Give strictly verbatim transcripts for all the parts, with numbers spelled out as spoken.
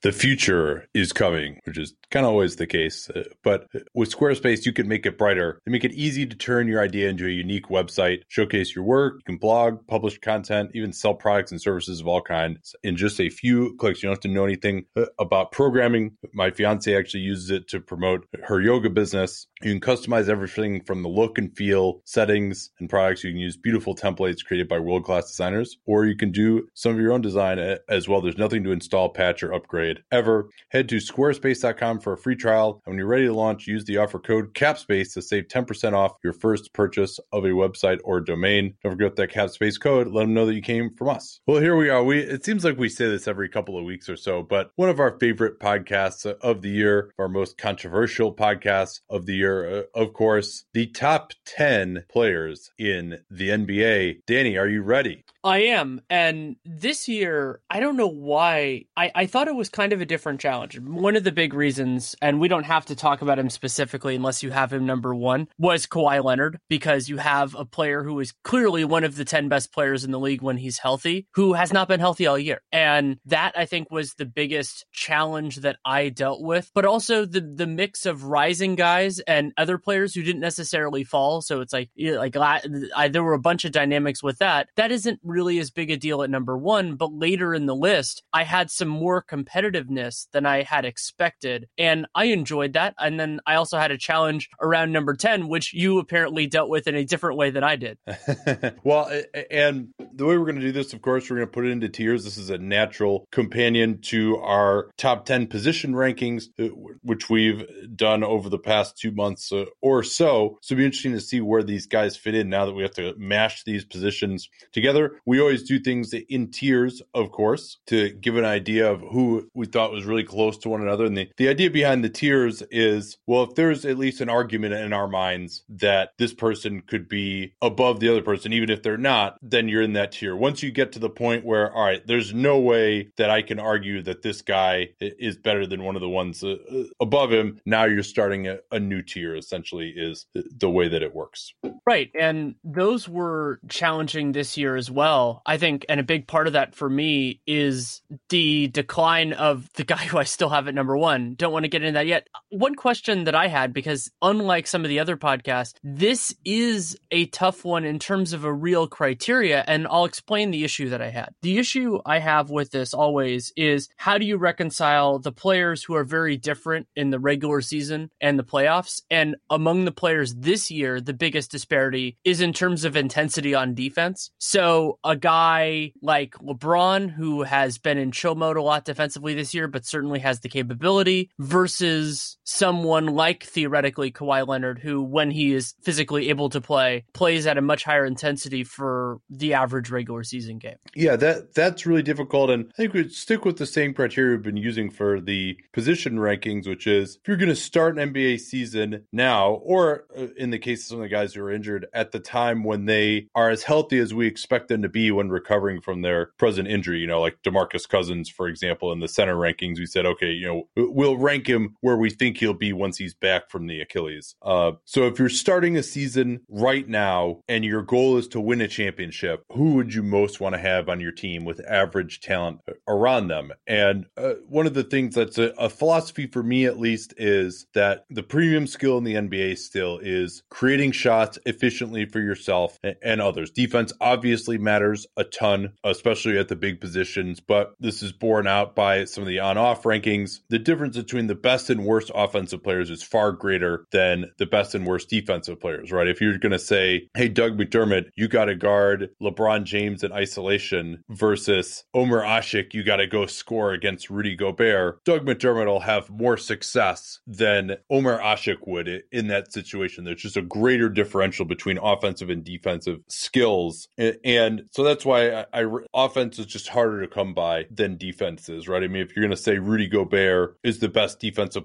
the future is coming, which is kind of always the case. Uh, but with Squarespace, you can make it brighter. They make it easy to turn your idea into a unique website, showcase your work. You can blog, publish content, even sell products and services of all kinds in just a few clicks. You don't have to know anything about programming. My fiance actually uses it to promote her yoga business. You can customize everything from the look and feel, settings, and products. You can use beautiful templates created by world-class designers, or you can do some of your own design as well. There's nothing to install, patch, or upgrade ever. Head to squarespace dot com for a free trial. And when you're ready to launch, use the offer code CAPSPACE to save ten percent off your first purchase of a website or domain. Don't forget that CAPSPACE code. Let them know that you came from us. Well, here we are. We It seems like we say this every couple of weeks or so, but one of our favorite podcasts of the year, our most controversial podcasts of the year, uh, of course, the top ten players in the N B A. Danny, are you ready? I am. And this year, I don't know why, I, I thought it was kind of a different challenge. One of the big reasons, and we don't have to talk about him specifically unless you have him number one, was Kawhi Leonard, because you have a player who is clearly one of the ten best players in the league when he's healthy, who has not been healthy all year. And that, I think, was the biggest challenge that I dealt with, but also the the mix of rising guys and other players who didn't necessarily fall. So it's like, you know, like I, there were a bunch of dynamics with that. That isn't really as big a deal at number one, but later in the list, I had some more competitiveness than I had expected, and I enjoyed that. And then I also had a challenge around number ten, which you apparently dealt with in a different way than I did. Well, and the way we're going to do this, of course, we're going to put it into tiers. This is a natural companion to our top ten position rankings, which we've done over the past two months or so. So it'll be interesting to see where these guys fit in now that we have to mash these positions together. We always do things in tiers, of course, to give an idea of who we thought was really close to one another. And the, the idea behind the tiers is, well, if there's at least an argument in our minds that this person could be above the other person, even if they're not, then you're in that tier. Once you get to the point where, all right, there's no way that I can argue that this guy is better than one of the ones uh, above him, now you're starting a, a new tier, essentially, is the way that it works. Right. And those were challenging this year as well, I think. And a big part of that for me is the decline of the guy who I still have at number one. Don't want to get into that yet. One question that I had, because unlike some of the other podcasts, this is a tough one in terms of a real criteria. And I'll explain the issue that I had. The issue I have with this always is, how do you reconcile the players who are very different in the regular season and the playoffs? And among the players this year, the biggest disparity is in terms of intensity on defense. So a guy like LeBron, who has been in chill mode a lot defensively this year, but certainly has the capability, versus someone like theoretically Kawhi Leonard, who, when he is physically able to play, plays at a much higher intensity for the average regular season game. Yeah, that that's really difficult. And I think we'd stick with the same criteria we've been using for the position rankings, which is, if you're going to start an N B A season now, or in the case of some of the guys who are injured, at the time when they are as healthy as we expect them to be when recovering from their present injury, you know, like DeMarcus Cousins, for example, in the center rankings, we said, okay, you know, we'll rank him where we think he'll be once he's back from the Achilles. Uh, so if you're starting a season right now and your goal is to win a championship, who would you most want to have on your team with average talent around them? And uh, one of the things that's a, a philosophy for me, at least, is that the premium skill in the N B A still is creating shots efficiently for yourself and, and others. Defense obviously matters a ton, especially at the big positions, but this is borne out by some of the on-off rankings. The difference between the best and worst offensive players is far greater than the best and worst defensive players, right? If you're going to say, hey, Doug McDermott, you got to guard LeBron James in isolation versus Omer Asik, you got to go score against Rudy Gobert, Doug McDermott will have more success than Omer Asik would in that situation. There's just a greater differential between offensive and defensive skills. And so that's why I, I offense is just harder to come by than defense is, right? I mean, if you're going to say Rudy Gobert is the best defensive player in the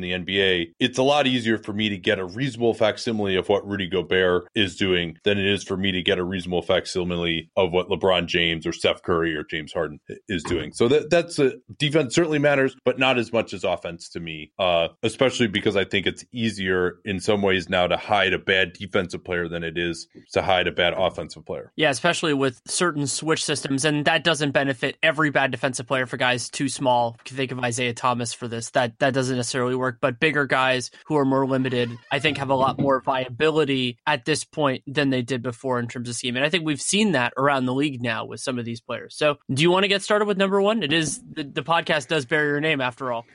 the N B A, it's a lot easier for me to get a reasonable facsimile of what Rudy Gobert is doing than it is for me to get a reasonable facsimile of what LeBron James or Steph Curry or James Harden is doing. So that that's a defense certainly matters, but not as much as offense to me, uh, especially because I think it's easier in some ways now to hide a bad defensive player than it is to hide a bad offensive player. Yeah, especially with certain switch systems, and that doesn't benefit every bad defensive player for guys too small. You can think of Isaiah Thomas for this. That that doesn't necessarily work, but bigger guys who are more limited, I think, have a lot more viability at this point than they did before in terms of scheme. And I think we've seen that around the league now with some of these players. So do you want to get started with number one? It is the, the podcast does bear your name after all.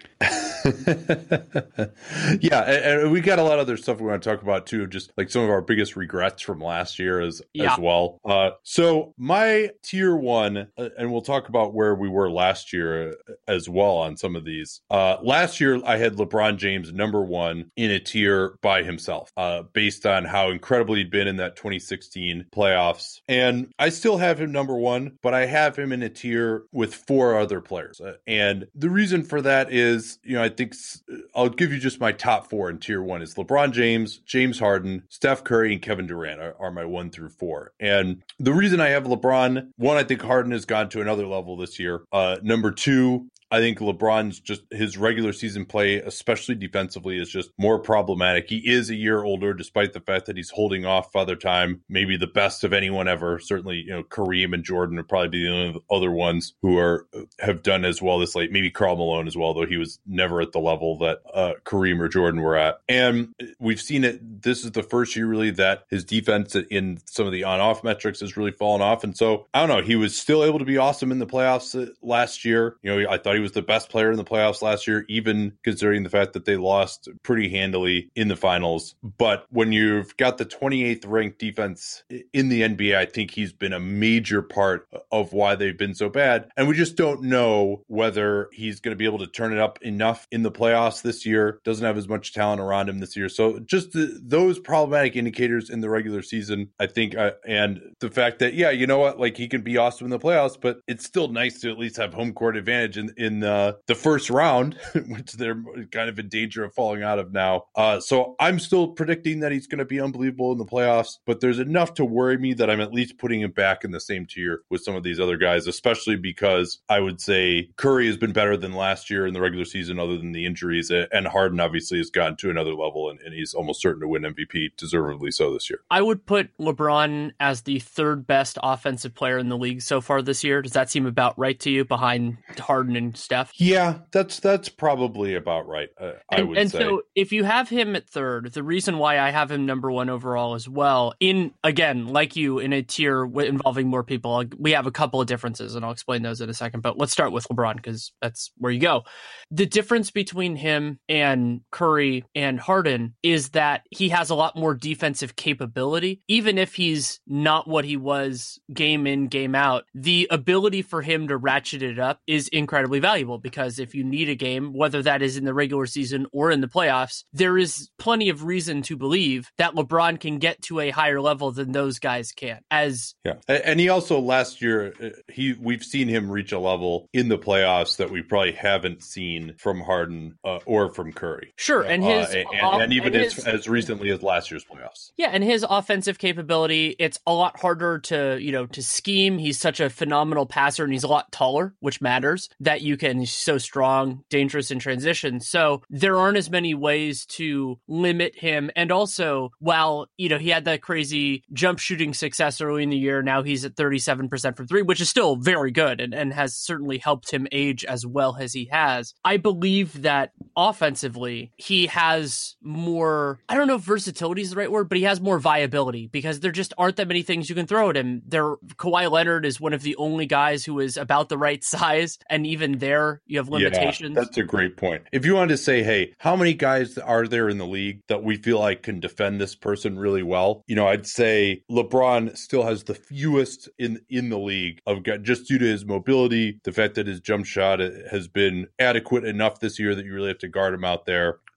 Yeah, and, and we got a lot of other stuff we want to talk about too, just like some of our biggest regrets from last year as yeah. as well. Uh, so my tier one, uh, and we'll talk about where we were last year uh, as well on some of these. Uh, last year, I had LeBron James number one in a tier by himself, uh, based on how incredible he'd been in that twenty sixteen playoffs. And I still have him number one, but I have him in a tier with four other players. Uh, and the reason for that is, you know, I think I'll give you just my top four in tier one is LeBron James, James Harden, Steph Curry, and Kevin Durant are, are my one through four. And the reason I have LeBron, one, I think Harden has gone to another level this year. Uh, number two, I think LeBron's just his regular season play, especially defensively, is just more problematic. He is a year older, despite the fact that he's holding off Father Time, maybe the best of anyone ever. Certainly, you know, Kareem and Jordan would probably be the only other ones who are have done as well this late. Maybe Karl Malone as well, though he was never at the level that uh, Kareem or Jordan were at. And we've seen it. This is the first year really that his defense in some of the on-off metrics has really fallen off. And so I don't know. He was still able to be awesome in the playoffs last year. You know, I thought he was the best player in the playoffs last year, even considering the fact that they lost pretty handily in the finals. But when you've got the twenty-eighth ranked defense in the N B A, I think he's been a major part of why they've been so bad. And we just don't know whether he's going to be able to turn it up enough in the playoffs this year. Doesn't have as much talent around him this year. So just the, those problematic indicators in the regular season, I think, uh, and the fact that, yeah, you know what, like he can be awesome in the playoffs, but it's still nice to at least have home court advantage in, in uh, the first round, which they're kind of in danger of falling out of now. Uh, so I'm still predicting that he's going to be unbelievable in the playoffs, but there's enough to worry me that I'm at least putting him back in the same tier with some of these other guys, especially because I would say Curry has been better than last year in the regular season other than the injuries, and Harden obviously has gotten to another level, and, and he's almost certain to win M V P, deservedly so this year. I would put LeBron as the third best offensive player in the league so far this year. Does that seem about right to you, behind Harden and Steph? Yeah, that's that's probably about right, uh, I and, would and say. And so if you have him at third, the reason why I have him number one overall as well, in, again, like you, in a tier involving more people, we have a couple of differences, and I'll explain those in a second, but let's start with LeBron because that's where you go. The difference between him and Curry and Harden is that he has a lot more defensive capability. Even if he's not what he was game in, game out, the ability for him to ratchet it up is incredibly valuable, because if you need a game, whether that is in the regular season or in the playoffs, there is plenty of reason to believe that LeBron can get to a higher level than those guys can. As yeah, and he also last year he we've seen him reach a level in the playoffs that we probably haven't seen from Harden uh, or from Curry. Sure, and his uh, and, off, and even and as, his, as recently as last year's playoffs. Yeah, and his offensive capability, it's a lot harder to you know to scheme. He's such a phenomenal passer, and he's a lot taller, which matters. That you can he's so strong, dangerous in transition. So there aren't as many ways to limit him. And also, while you know he had that crazy jump shooting success early in the year, now he's at thirty-seven percent from three, which is still very good and, and has certainly helped him age as well as he has. I believe that offensively, he has more, I don't know if versatility is the right word, but he has more viability because there just aren't that many things you can throw at him. There, Kawhi Leonard is one of the only guys who is about the right size, and even there, you have limitations. Yeah, that's a great point. If you wanted to say, hey, how many guys are there in the league that we feel like can defend this person really well? You know, I'd say LeBron still has the fewest in, in the league of just due to his mobility, the fact that his jump shot has been adequate enough this year that you really have to guard him out there.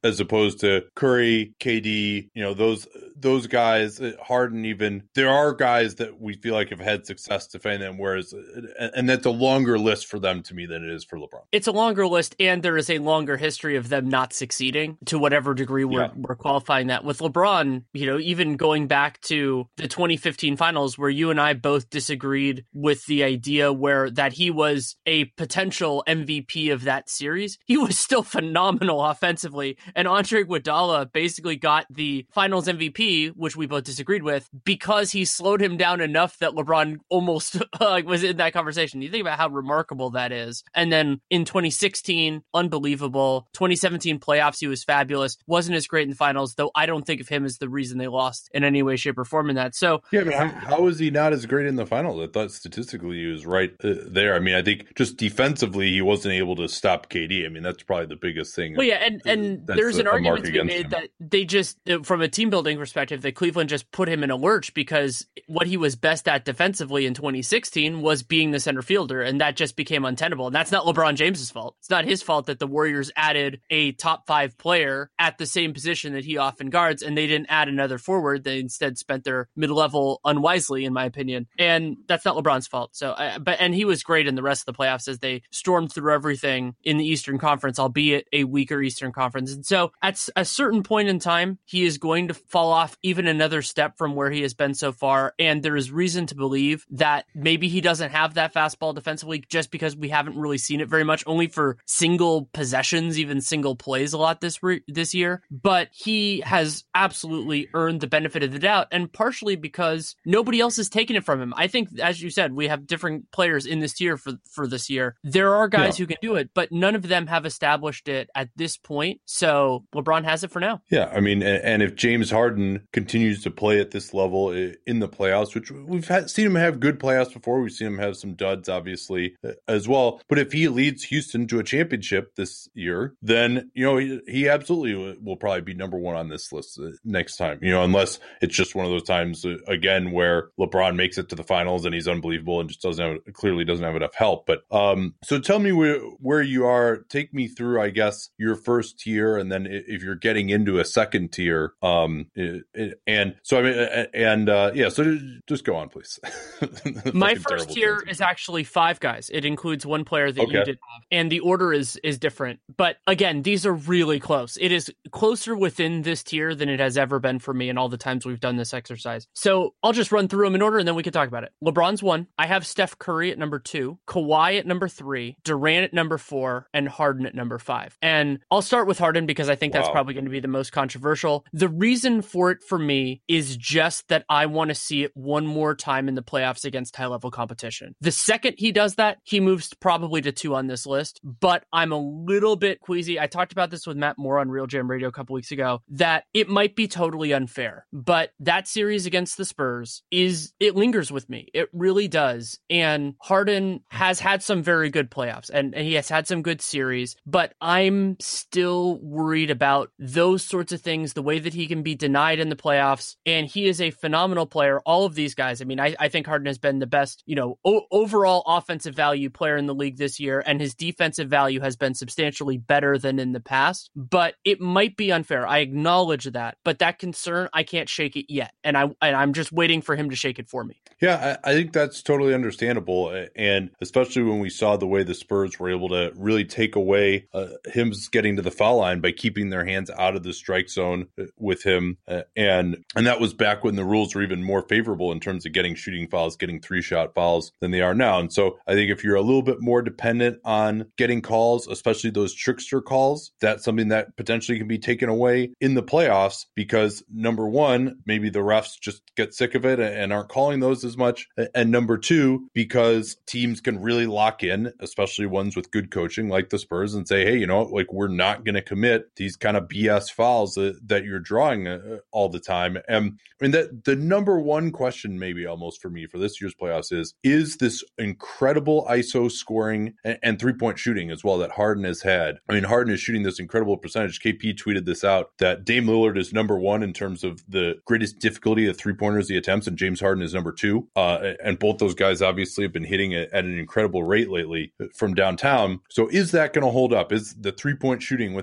as opposed to Curry, K D, you know, those those guys, Harden even. There are guys that we feel like have had success defending them, whereas, and that's a longer list for them to me than it is for LeBron. It's a longer list, and there is a longer history of them not succeeding to whatever degree we're, yeah. we're qualifying that. With LeBron, you know, even going back to the twenty fifteen finals where you and I both disagreed with the idea where that he was a potential M V P of that series, he was still phenomenal offensively. And Andre Iguodala basically got the finals M V P, which we both disagreed with, because he slowed him down enough that LeBron almost uh, was in that conversation. You think about how remarkable that is. And then in twenty sixteen, unbelievable. twenty seventeen playoffs, he was fabulous. Wasn't as great in the finals, though I don't think of him as the reason they lost in any way, shape, or form in that. So yeah, but how, how is he not as great in the finals? I thought statistically he was right uh, there. I mean, I think just defensively he wasn't able to stop K D. I mean, that's probably the biggest thing. Well, yeah, and, and there's an argument to be made him. that they just, from a team building perspective, that Cleveland just put him in a lurch because what he was best at defensively in twenty sixteen was being the center fielder, and that just became untenable. And that's not LeBron James's fault. It's not his fault that the Warriors added a top five player at the same position that he often guards, and they didn't add another forward. They instead spent their mid-level unwisely, in my opinion. And that's not LeBron's fault. So, I, but and he was great in the rest of the playoffs as they stormed through everything in the Eastern Conference, albeit a weaker Eastern Conference. And so, at a certain point in time, he is going to fall off even another step from where he has been so far. And there is reason to believe that maybe he doesn't have that fastball defensively, just because we haven't really seen it very much, only for single possessions, even single plays a lot this re- this year. But he has absolutely earned the benefit of the doubt, and partially because nobody else has taken it from him. I think, as you said, we have different players in this tier for, for this year. There are guys yeah. who can do it, but none of them have established it at this point. So LeBron has it for now. Yeah, I mean, and if James Harden continues to play at this level in the playoffs, which we've had, seen him have good playoffs before, we've seen him have some duds, obviously, as well. But if he leads Houston to a championship this year, then, you know, he, he absolutely will probably be number one on this list next time, you know, unless it's just one of those times, again, where LeBron makes it to the finals and he's unbelievable and just doesn't have, clearly doesn't have enough help. But um, so tell me where, where you are. Take me through, I guess, your first tier, and then if you're getting into a second tier. Um, it, it, and so, I mean, and uh, yeah, so just go on, please. My first tier is actually five guys. It includes one player that okay. you did have, and the order is is different. But again, these are really close. It is closer within this tier than it has ever been for me in all the times we've done this exercise. So I'll just run through them in order, and then we can talk about it. LeBron's one. I have Steph Curry at number two, Kawhi at number three, Durant at number four, and Harden at number five. And I'll start with Harden because I think wow. that's probably going to be the most controversial. The reason for it for me is just that I want to see it one more time in the playoffs against high-level competition. The second he does that, he moves probably to two on this list, but I'm a little bit queasy. I talked about this with Matt Moore on Real Jam Radio a couple weeks ago, that it might be totally unfair, but that series against the Spurs is, it lingers with me. It really does. And Harden has had some very good playoffs, and, and he has had some good series, but I'm still worried about those sorts of things, the way that he can be denied in the playoffs. And he is a phenomenal player. All of these guys, I mean, I, I think Harden has been the best, you know, o- overall offensive value player in the league this year, and his defensive value has been substantially better than in the past, but it might be unfair. I acknowledge that, but that concern, I can't shake it yet. And, I, and I'm just waiting for him to shake it for me. Yeah, I, I think that's totally understandable. And especially when we saw the way the Spurs were able to really take away uh, him getting to the foul line by keeping their hands out of the strike zone with him. Uh, and and that was back when the rules were even more favorable in terms of getting shooting fouls, getting three-shot fouls than they are now. And so I think if you're a little bit more dependent on getting calls, especially those trickster calls, that's something that potentially can be taken away in the playoffs because, number one, maybe the refs just get sick of it and aren't calling those as much. And number two, because teams can really lock in, especially ones with good coaching like the Spurs, and say, hey, you know, like we're not going to commit these kind of B S fouls that, that you're drawing uh, all the time. And I mean, that the number one question maybe almost for me for this year's playoffs is, is this incredible I S O scoring and, and three-point shooting as well that Harden has had. I mean, Harden is shooting this incredible percentage. K P tweeted this out, that Dame Lillard is number one in terms of the greatest difficulty of three-pointers he attempts, and James Harden is number two. Uh, and both those guys obviously have been hitting it at an incredible rate lately from downtown. So is that going to hold up? Is the three-point shooting with the hand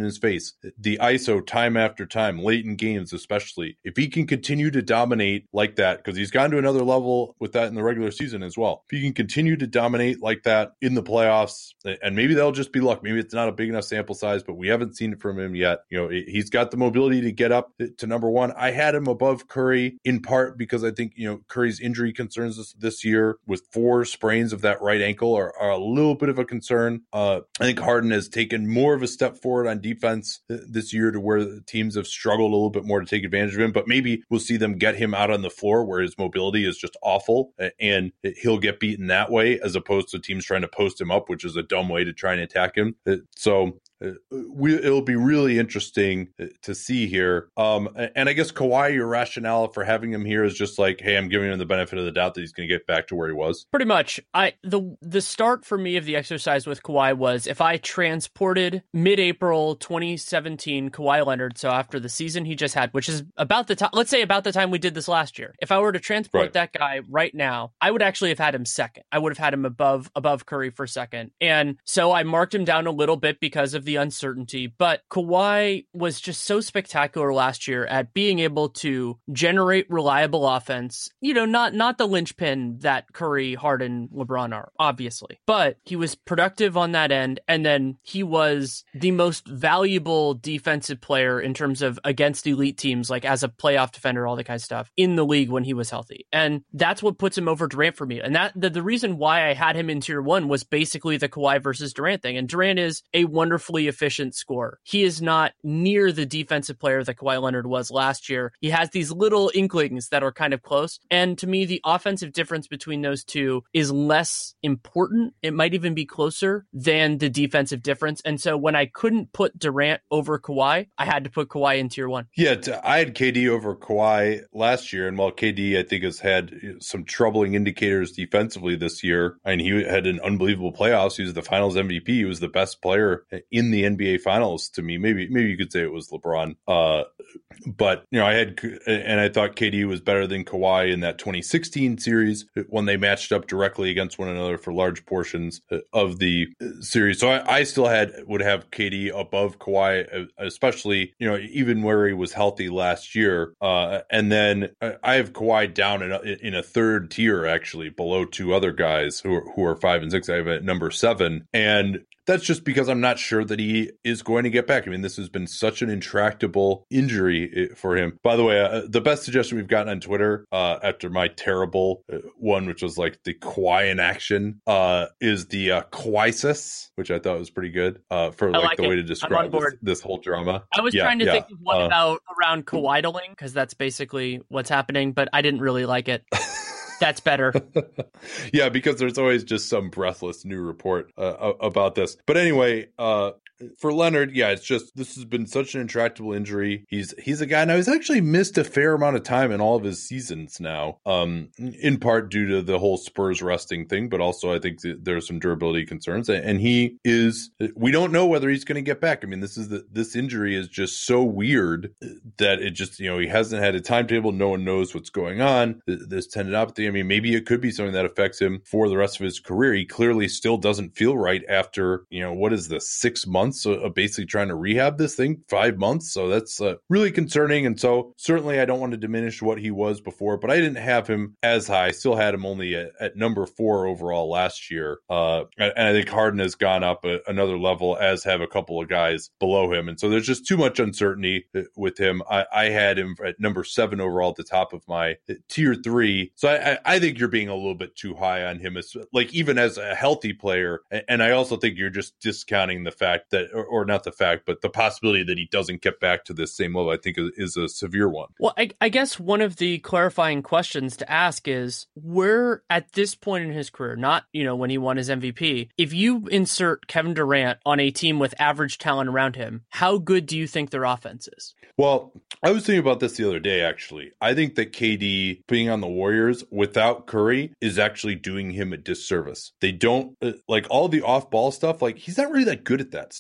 in his face. The I S O time after time, late in games especially. If he can continue to dominate like that, because he's gone to another level with that in the regular season as well. If he can continue to dominate like that in the playoffs, and maybe that'll just be luck. Maybe it's not a big enough sample size, but we haven't seen it from him yet. You know, he's got the mobility to get up to number one. I had him above Curry in part because I think, you know, Curry's injury concerns this, this year with four sprains of that right ankle are, are a little bit of a concern. Uh, I think Harden has taken more of a step forward on defense this year to where the teams have struggled a little bit more to take advantage of him, but maybe we'll see them get him out on the floor where his mobility is just awful and he'll get beaten that way as opposed to teams trying to post him up, which is a dumb way to try and attack him. So Uh, we, it'll be really interesting to see here. Um, and I guess Kawhi, your rationale for having him here is just like, hey, I'm giving him the benefit of the doubt that he's going to get back to where he was. Pretty much. I the the start for me of the exercise with Kawhi was if I transported mid-April twenty seventeen Kawhi Leonard, so after the season he just had, which is about the time, let's say about the time we did this last year. If I were to transport right. that guy right now, I would actually have had him second. I would have had him above above Curry for second. And so I marked him down a little bit because of the uncertainty, but Kawhi was just so spectacular last year at being able to generate reliable offense. You know, not not the linchpin that Curry, Harden, LeBron are, obviously, but he was productive on that end, and then he was the most valuable defensive player in terms of against elite teams, like as a playoff defender, all that kind of stuff, in the league when he was healthy. And that's what puts him over Durant for me. And that the, the reason why I had him in tier one was basically the Kawhi versus Durant thing. And Durant is a wonderfully efficient scorer. He is not near the defensive player that Kawhi Leonard was last year. He has these little inklings that are kind of close. And to me, the offensive difference between those two is less important. It might even be closer than the defensive difference. And so when I couldn't put Durant over Kawhi, I had to put Kawhi in tier one. Yeah, I had K D over Kawhi last year. And while K D, I think, has had some troubling indicators defensively this year, and he had an unbelievable playoffs. He was the finals M V P. He was the best player in the N B A finals to me. Maybe maybe you could say it was LeBron. Uh, but, you know, I had, and I thought K D was better than Kawhi in that twenty sixteen series when they matched up directly against one another for large portions of the series. So I, I still had, would have K D above Kawhi, especially, you know, even where he was healthy last year. Uh, and then I have Kawhi down in a, in a third tier, actually, below two other guys who are, who are five and six. I have at number seven. And that's just because I'm not sure that he is going to get back. I mean, this has been such an intractable injury for him. By the way, uh, the best suggestion we've gotten on Twitter uh, after my terrible uh, one, which was like the Kawhi in action, uh, is the uh, Kawhisis, which I thought was pretty good uh, for like, like the it. way to describe this, this whole drama. I was yeah, trying to yeah. think of one uh, about around Kawhi-dling, because that's basically what's happening, but I didn't really like it. That's better. Yeah, because there's always just some breathless new report uh, about this. But anyway, uh, for Leonard, yeah, it's just, this has been such an intractable injury. He's he's a guy now, he's actually missed a fair amount of time in all of his seasons now, um, in part due to the whole Spurs resting thing, but also I think that there's some durability concerns. And he is, we don't know whether he's going to get back. I mean, this is the, this injury is just so weird that it just, you know, he hasn't had a timetable. No one knows what's going on. This tendinopathy, I mean, maybe it could be something that affects him for the rest of his career. He clearly still doesn't feel right after, you know, what is this, six months of basically trying to rehab this thing, five months. So that's uh, really concerning. And so certainly I don't want to diminish what he was before, but I didn't have him as high. I still had him only at, at number four overall last year. Uh, and I think Harden has gone up a, another level, as have a couple of guys below him. And so there's just too much uncertainty with him. I, I had him at number seven overall at the top of my tier three. So I, I think you're being a little bit too high on him, as like even as a healthy player. And I also think you're just discounting the fact that, or, or not the fact, but the possibility that he doesn't get back to this same level, I think is, is a severe one. Well, I, I guess one of the clarifying questions to ask is, where at this point in his career, not, you know, when he won his M V P, if you insert Kevin Durant on a team with average talent around him, how good do you think their offense is? Well, I was thinking about this the other day, actually. I think that K D being on the Warriors without Curry is actually doing him a disservice. They don't, uh, like all the off-ball stuff, like he's not really that good at that stuff.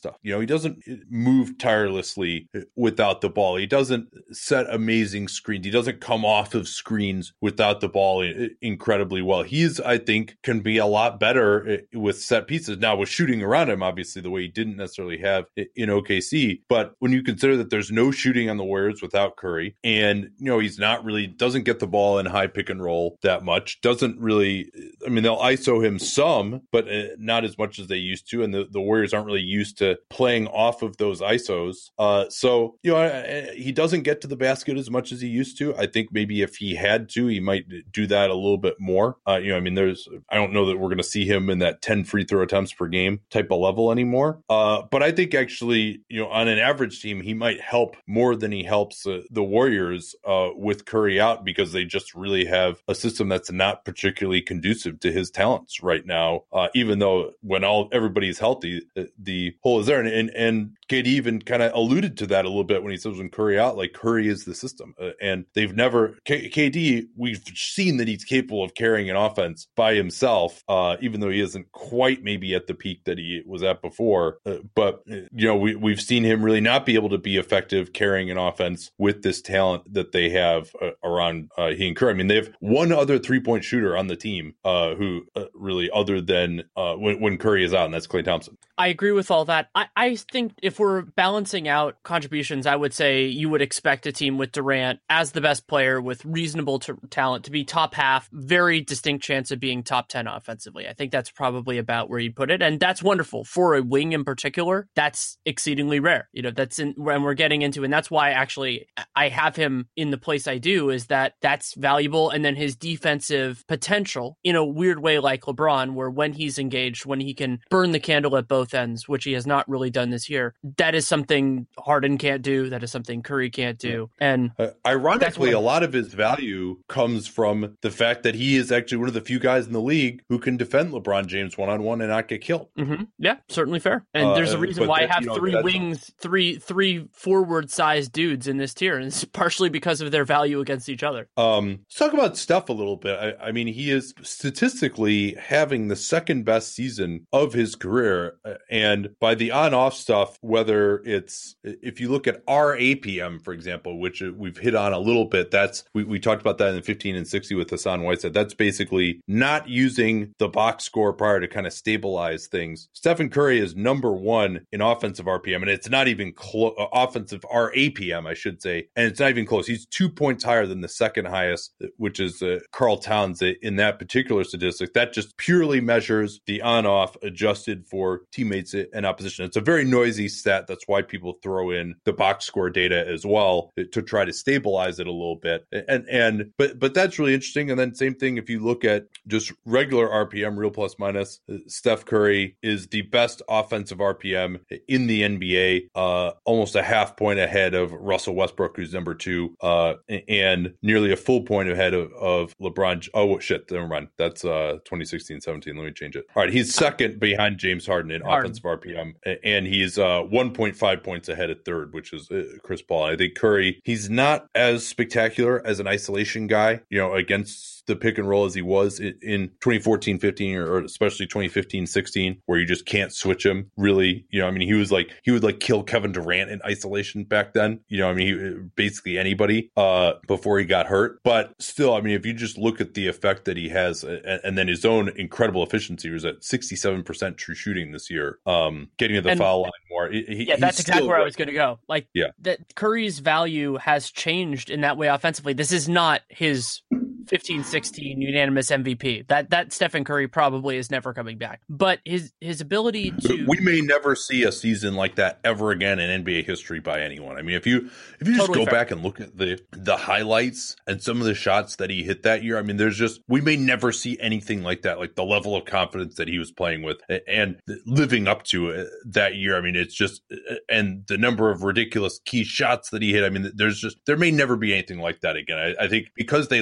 stuff. You know, he doesn't move tirelessly without the ball. He doesn't set amazing screens. He doesn't come off of screens without the ball incredibly well. He's, I think, can be a lot better with set pieces. Now, with shooting around him, obviously, the way he didn't necessarily have in O K C. But when you consider that there's no shooting on the Warriors without Curry, and, you know, he's not really, doesn't get the ball in high pick and roll that much, doesn't really, I mean, they'll I S O him some, but not as much as they used to. And the, the Warriors aren't really used to playing off of those I S Os. Uh, so, you know, he doesn't get to the basket as much as he used to. I think maybe if he had to, he might do that a little bit more. Uh, you know, I mean, there's, I don't know that we're going to see him in that ten free throw attempts per game type of level anymore. Uh, but I think actually, you know, on an average team, he might help more than he helps uh, the Warriors uh, with Curry out, because they just really have a system that's not particularly conducive to his talents right now. Uh, even though when all everybody's healthy, the, the hole is there. And, and, and K D even kind of alluded to that a little bit when he says when Curry out, like Curry is the system. Uh, and they've never, K- KD, we've seen that he's capable of carrying an offense by himself, uh, even though he isn't quite maybe at the peak that he was at before. Uh, but, uh, you know, we, we've seen him really not be able to be effective carrying an offense with this talent that they have uh, around uh, he and Curry. I mean, they have one other three-point shooter on the team uh, who uh, really, other than uh, when, when Curry is out, and that's Klay Thompson. I agree with all that. I, I think if we're balancing out contributions, I would say you would expect a team with Durant as the best player with reasonable t- talent to be top half, very distinct chance of being top ten offensively. I think that's probably about where you put it. And that's wonderful. For a wing in particular, that's exceedingly rare. You know, that's in when we're getting into, and that's why actually I have him in the place I do, is that that's valuable. And then his defensive potential in a weird way, like LeBron, where when he's engaged, when he can burn the candle at both ends, which he has not really done this year, that is something Harden can't do. That is something Curry can't do. And uh, ironically, a lot of his value comes from the fact that he is actually one of the few guys in the league who can defend LeBron James one-on-one and not get killed. Mm-hmm. Yeah, certainly fair. And uh, there's a reason why that, I have you know, three wings, three three forward-sized dudes in this tier, and it's partially because of their value against each other. Um, let's talk about Steph a little bit. I, I mean, he is statistically having the second best season of his career, and by the on-off stuff, whether it's, if you look at our A P M, for example, which we've hit on a little bit, that's, we, we talked about that in the fifteen and sixty with Hassan Whiteside. That's basically not using the box score prior to kind of stabilize things. Stephen Curry is number one in offensive R P M, and it's not even close, uh, offensive R A P M, I should say, and it's not even close. He's two points higher than the second highest, which is uh, Karl Towns in that particular statistic. That just purely measures the on-off adjusted for teammates and opposition. It's a very noisy stat. That's why people throw in the box score data as well to try to stabilize it a little bit. And and but but that's really interesting. And then same thing if you look at just regular R P M, real plus minus, Steph Curry is the best offensive R P M in the N B A, uh, almost a half point ahead of Russell Westbrook, who's number two, uh, and nearly a full point ahead of, of LeBron. Oh, shit, never mind. That's uh, twenty sixteen seventeen. Let me change it. All right, he's second behind James Harden in Harden. offensive R P M, and he's uh, one point five points ahead at third, which is uh, Chris Paul. I think Curry, he's not as spectacular as an isolation guy, you know, against the pick and roll as he was in twenty fourteen fifteen, or especially twenty fifteen sixteen, where you just can't switch him really. You know, I mean, he was like, he would like kill Kevin Durant in isolation back then. You know, I mean, he, basically anybody uh, before he got hurt. But still, I mean, if you just look at the effect that he has, and, and then his own incredible efficiency, he was at sixty-seven percent true shooting this year, um, getting to the and, foul line more. He, yeah, that's exactly where right. I was going to go. Like, yeah. that Curry's value has changed in that way offensively. This is not his fifteen sixteen unanimous M V P. That that Stephen Curry probably is never coming back. But his his ability to we may never see a season like that ever again in N B A history by anyone. I mean, if you if you just totally go fair. back and look at the the highlights and some of the shots that he hit that year, I mean, there's just we may never see anything like that, like the level of confidence that he was playing with and living up to that year. I mean, it's just and the number of ridiculous key shots that he hit. I mean, there's just there may never be anything like that again. I, I think because they lost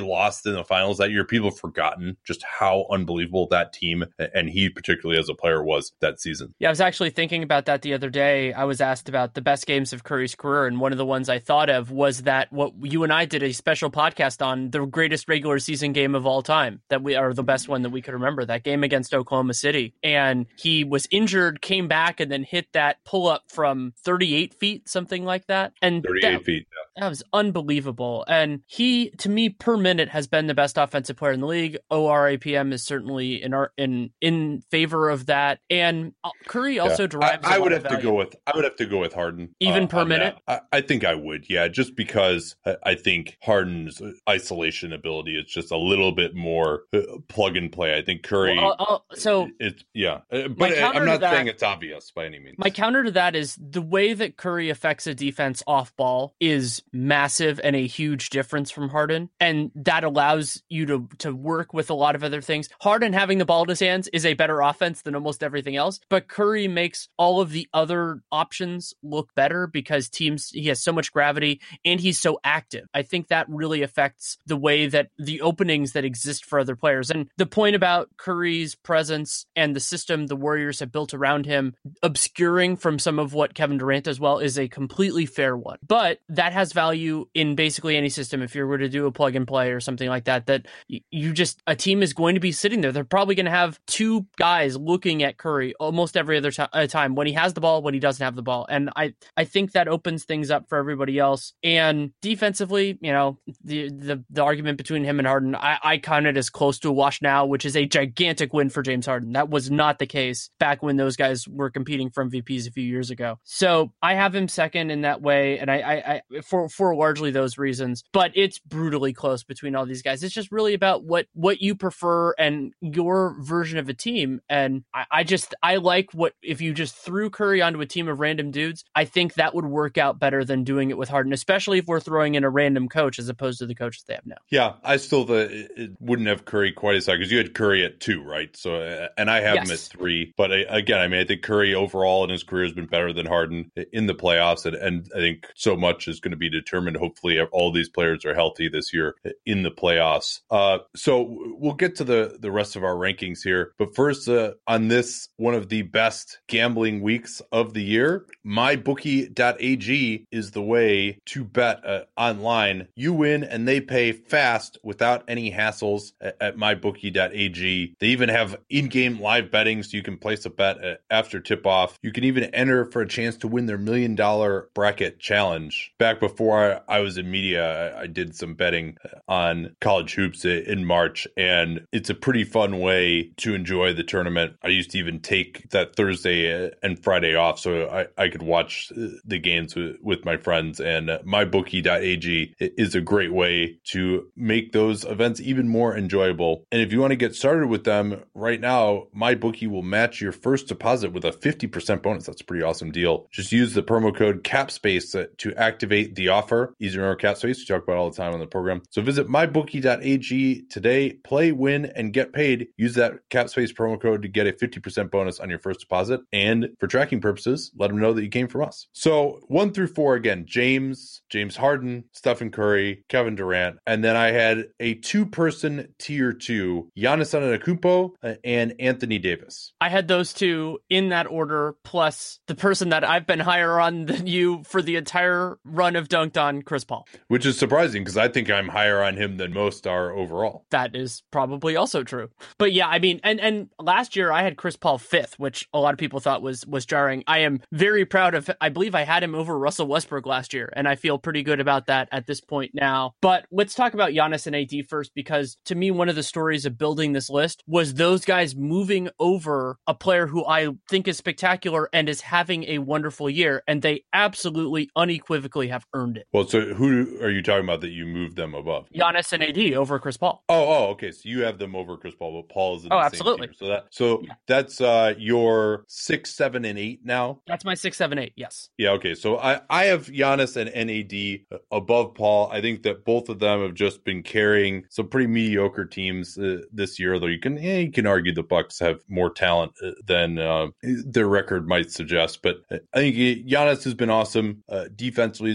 in the finals that year. People have forgotten just how unbelievable that team and he particularly as a player was that season. Yeah, I was actually thinking about that the other day. I was asked about the best games of Curry's career, and one of the ones I thought of was that what you and I did a special podcast on, the greatest regular season game of all time, that we are the best one that we could remember, that game against Oklahoma City. And he was injured, came back, and then hit that pull up from thirty-eight feet, something like that. And thirty-eight that, feet. Yeah. That was unbelievable. And he, to me, per minute, has been the best offensive player in the league. O R A P M is certainly in our, in in favor of that. And Curry also yeah. derives. I, I would have to go with. I would have to go with Harden. Even uh, per minute. I, I think I would. Yeah, just because I think Harden's isolation ability is just a little bit more plug and play. I think Curry. Well, I'll, I'll, so it's yeah, but I'm not that, saying it's obvious by any means. My counter to that is the way that Curry affects a defense off ball is massive and a huge difference from Harden, and that allows you to to work with a lot of other things. Harden having the ball in his hands is a better offense than almost everything else, but Curry makes all of the other options look better because teams he has so much gravity and he's so active. I think that really affects the way that the openings that exist for other players. And the point about Curry's presence and the system the Warriors have built around him obscuring from some of what Kevin Durant does well is a completely fair one. But that has value in basically any system. If you were to do a plug and play or something like that, that you just, a team is going to be sitting there. They're probably going to have two guys looking at Curry almost every other t- time when he has the ball, when he doesn't have the ball. And I, I think that opens things up for everybody else. And defensively, you know, the the, the argument between him and Harden, I, I count it as close to a wash now, which is a gigantic win for James Harden. That was not the case back when those guys were competing for M V Ps a few years ago. So I have him second in that way, and I, I, I for for largely those reasons. But it's brutally close between all these guys. It's just really about what what you prefer and your version of a team. And I, I just I like what if you just threw Curry onto a team of random dudes. I think that would work out better than doing it with Harden, especially if we're throwing in a random coach as opposed to the coach that they have now. Yeah, I still the it wouldn't have Curry quite as high because you had Curry at two, right? So and I have yes. him at three. But I, again, I mean, I think Curry overall in his career has been better than Harden in the playoffs, and, and I think so much is going to be determined. Hopefully, all these players are healthy this year in the playoffs. Uh, so we'll get to the the rest of our rankings here, but first, uh, on this one of the best gambling weeks of the year, my bookie dot a g is the way to bet uh, online. You win and they pay fast without any hassles at, at my bookie dot a g. They even have in-game live betting, so you can place a bet uh, after tip-off. You can even enter for a chance to win their million dollar bracket challenge. Back before I, I was in media, I, I did some betting on college hoops in March, and it's a pretty fun way to enjoy the tournament. I used to even take that Thursday and Friday off so I, I could watch the games with, with my friends, and my bookie dot a g is a great way to make those events even more enjoyable. And if you want to get started with them right now, MyBookie will match your first deposit with a fifty percent bonus. That's a pretty awesome deal. Just use the promo code CAPSPACE to activate the offer. Easy to remember CAPSPACE. We talk about it all the time on the program. So visit my bookie dot a g today, play, win, and get paid. Use that CAPSPACE promo code to get a fifty percent bonus on your first deposit. And for tracking purposes, let them know that you came from us. So one through four, again, James, James Harden, Stephen Curry, Kevin Durant. And then I had a two-person tier two, Giannis Antetokounmpo and Anthony Davis. I had those two in that order, plus the person that I've been higher on than you for the entire run of Dunked On, Chris Paul. Which is surprising because I think I'm higher on him than most are overall. That is probably also true. But yeah, I mean, and, and last year I had Chris Paul fifth, which a lot of people thought was, was jarring. I am very proud of, I believe I had him over Russell Westbrook last year, and I feel pretty good about that at this point now. But let's talk about Giannis and A D first, because to me, one of the stories of building this list was those guys moving over a player who I think is spectacular and is having a wonderful year, and they absolutely unequivocally have earned it. Well, so who are you talking about that you moved them above? Giannis and A D over Chris Paul. Oh, oh, okay. So you have them over Chris Paul, but Paul is in oh, the absolutely. same tier. So that, so yeah. that's uh, your six, seven, and eight now. That's my six, seven, eight. Yes. Yeah. Okay. So I, I have Giannis and N A D above Paul. I think that both of them have just been carrying some pretty mediocre teams uh, this year. Though you can, yeah, you can argue the Bucks have more talent than uh, their record might suggest. But I think Giannis has been awesome. Uh, defensively, has been great.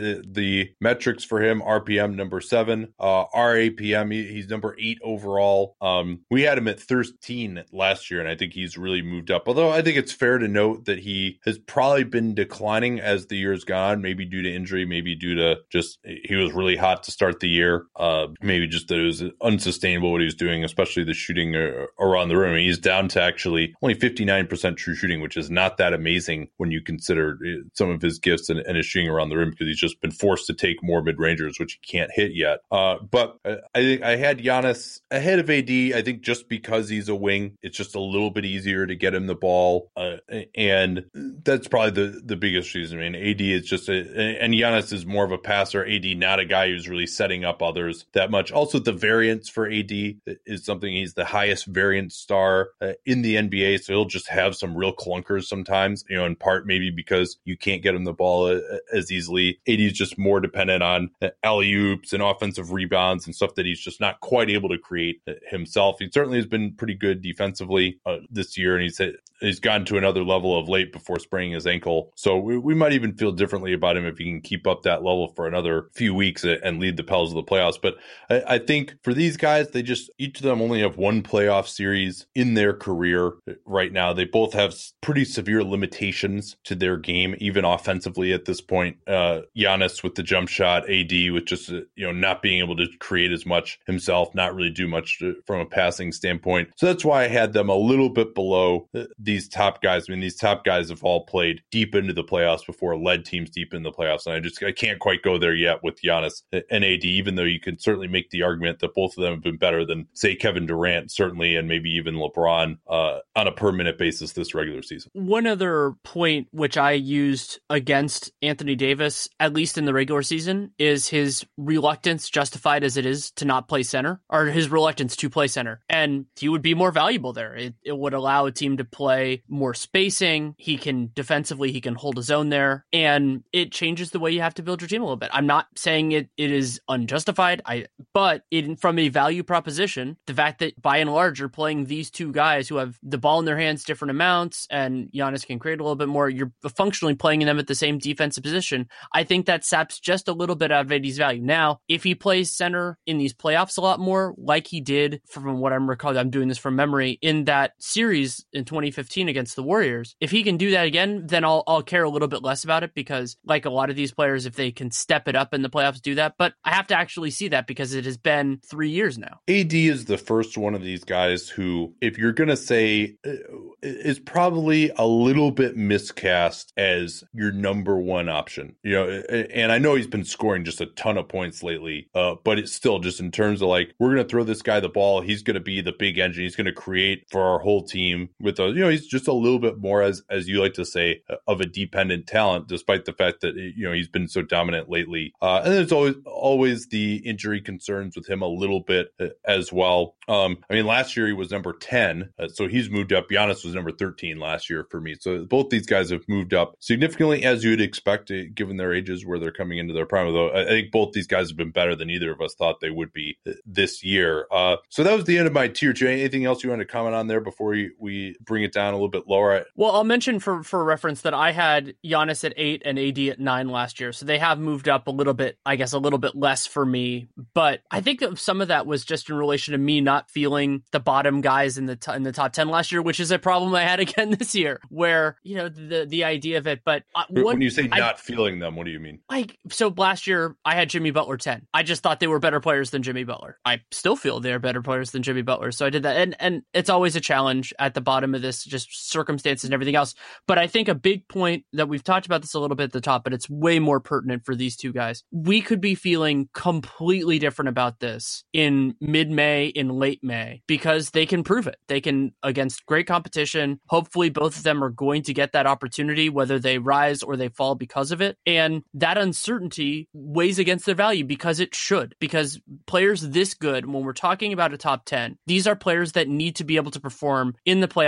the, the metrics for him, R P M number seven, uh, R A P M, he, he's number eight overall. Um, we had him at thirteen last year, and I think he's really moved up. Although I think it's fair to note that he has probably been declining as the year's gone, maybe due to injury, maybe due to just he was really hot to start the year. Uh, maybe just that it was unsustainable what he was doing, especially the shooting uh, around the rim. I mean, he's down to actually only fifty-nine percent true shooting, which is not that amazing when you consider some of his gifts and, and his shooting around the rim, because he's just been forced to take more mid-rangers, which he can't hit yet. Uh, but I think I had Giannis ahead of A D, I think just because he's a wing, it's just a little bit easier to get him the ball. Uh, and that's probably the, the biggest reason. I mean, A D is just a, and Giannis is more of a passer. A D, not a guy who's really setting up others that much. Also, the variance for A D is something. He's the highest variance star uh, in the N B A, so he'll just have some real clunkers sometimes, you know, in part maybe because you can't get him the ball uh, as easily. A D is just more dependent on uh, alley-oops and offensive rebounds and stuff that he's just not quite able to create uh, himself. He certainly has been pretty good defensively uh, this year, and he's he's gotten to another level of late before spraining his ankle. So we, we might even feel differently about him if he can keep up that level for another few weeks and lead the Pels to the playoffs. But I, I think for these guys, they just, each of them only have one playoff series in their career right now. They both have pretty severe limitations to their game, even offensively at this point. Uh, Giannis with the jump shot, A D with just, uh, you know, not being able to create as much himself, not really do much to, from a passing standpoint. So that's why I had them a little bit below uh, these top guys. I mean, these top guys have all played deep into the playoffs before, led teams deep in the playoffs. And I just, I can't quite go there yet with Giannis and A D, even though you can certainly make the argument that both of them have been better than, say, Kevin Durant, certainly, and maybe even LeBron uh, on a per minute basis this regular season. One other point which I used against Anthony Davis, at least in the regular season, is his reluctance, justified as it is, to not play center, or his reluctance to play center. And he would be more valuable there. It, it would allow a team to play more spacing. He can defensively, he can hold his own there, and it changes the way you have to build your team a little bit. I'm not saying it it is unjustified, I but it, from a value proposition, the fact that by and large you're playing these two guys who have the ball in their hands different amounts, and Giannis can create a little bit more, you're functionally playing them at the same defensive position. I think that saps just a little bit out of A D's value. Now, if he plays center in these playoffs a lot more, like he did, from what I'm recalling, I'm doing this from memory, in that series in twenty fifteen against the Warriors, if he can do that again, then I'll I'll care a little bit less about it, because like a lot of these players, if they can step it up in the playoffs, do that. But I have to actually see that, because it has been three years now. A D is the first one of these guys who, if you're going to say, is probably a little bit miscast as your number one option. You know, and I know he's been scoring just a ton of points lately, uh, but it's still just in terms of like, we're going to throw this guy the ball. He's going to be the big engine. He's going to create for our whole team with a, you know, he's just a little bit more, as, as you like to say, of a dependent talent, despite the fact that, you know, he's been so dominant lately. Uh, and there's always, always the injury concerns with him a little bit as well. Um, I mean, last year he was number ten, uh, so he's moved up. Giannis was number thirteen last year for me. So both these guys have moved up significantly, as you would expect, given their ages, where they're coming into their prime. Although I think both these guys have been better than either of us thought they would be this year. Uh, so that was the end of my tier two. Anything else you want to comment on there before we, we bring it down a little bit lower? Well, I'll mention for, for reference that I had Giannis at eight and A D at nine last year. So they have moved up a little bit, I guess a little bit less for me. But I think that some of that was just in relation to me not feeling the bottom guys in the t- in the top ten last year, which is a problem I had again this year, where, you know, the the idea of it. But uh, when one, you say not I, feeling them, what do you mean? Like, so last year I had Jimmy Butler ten. I just thought they were better players than Jimmy Butler. I still feel they're better players than Jimmy Butler. So I did that. And, and it's always a challenge at the bottom of this, just circumstances and everything else. But I think a big point that we've talked about this a little bit at the top, but it's way more pertinent for these two guys. We could be feeling completely different about this in mid-May, in late May, because they can prove it. They can, against great competition. Hopefully both of them are going to get that opportunity, whether they rise or they fall because of it. And that uncertainty weighs against their value, because it should. Because players this good, when we're talking about a top ten, these are players that need to be able to perform in the playoffs against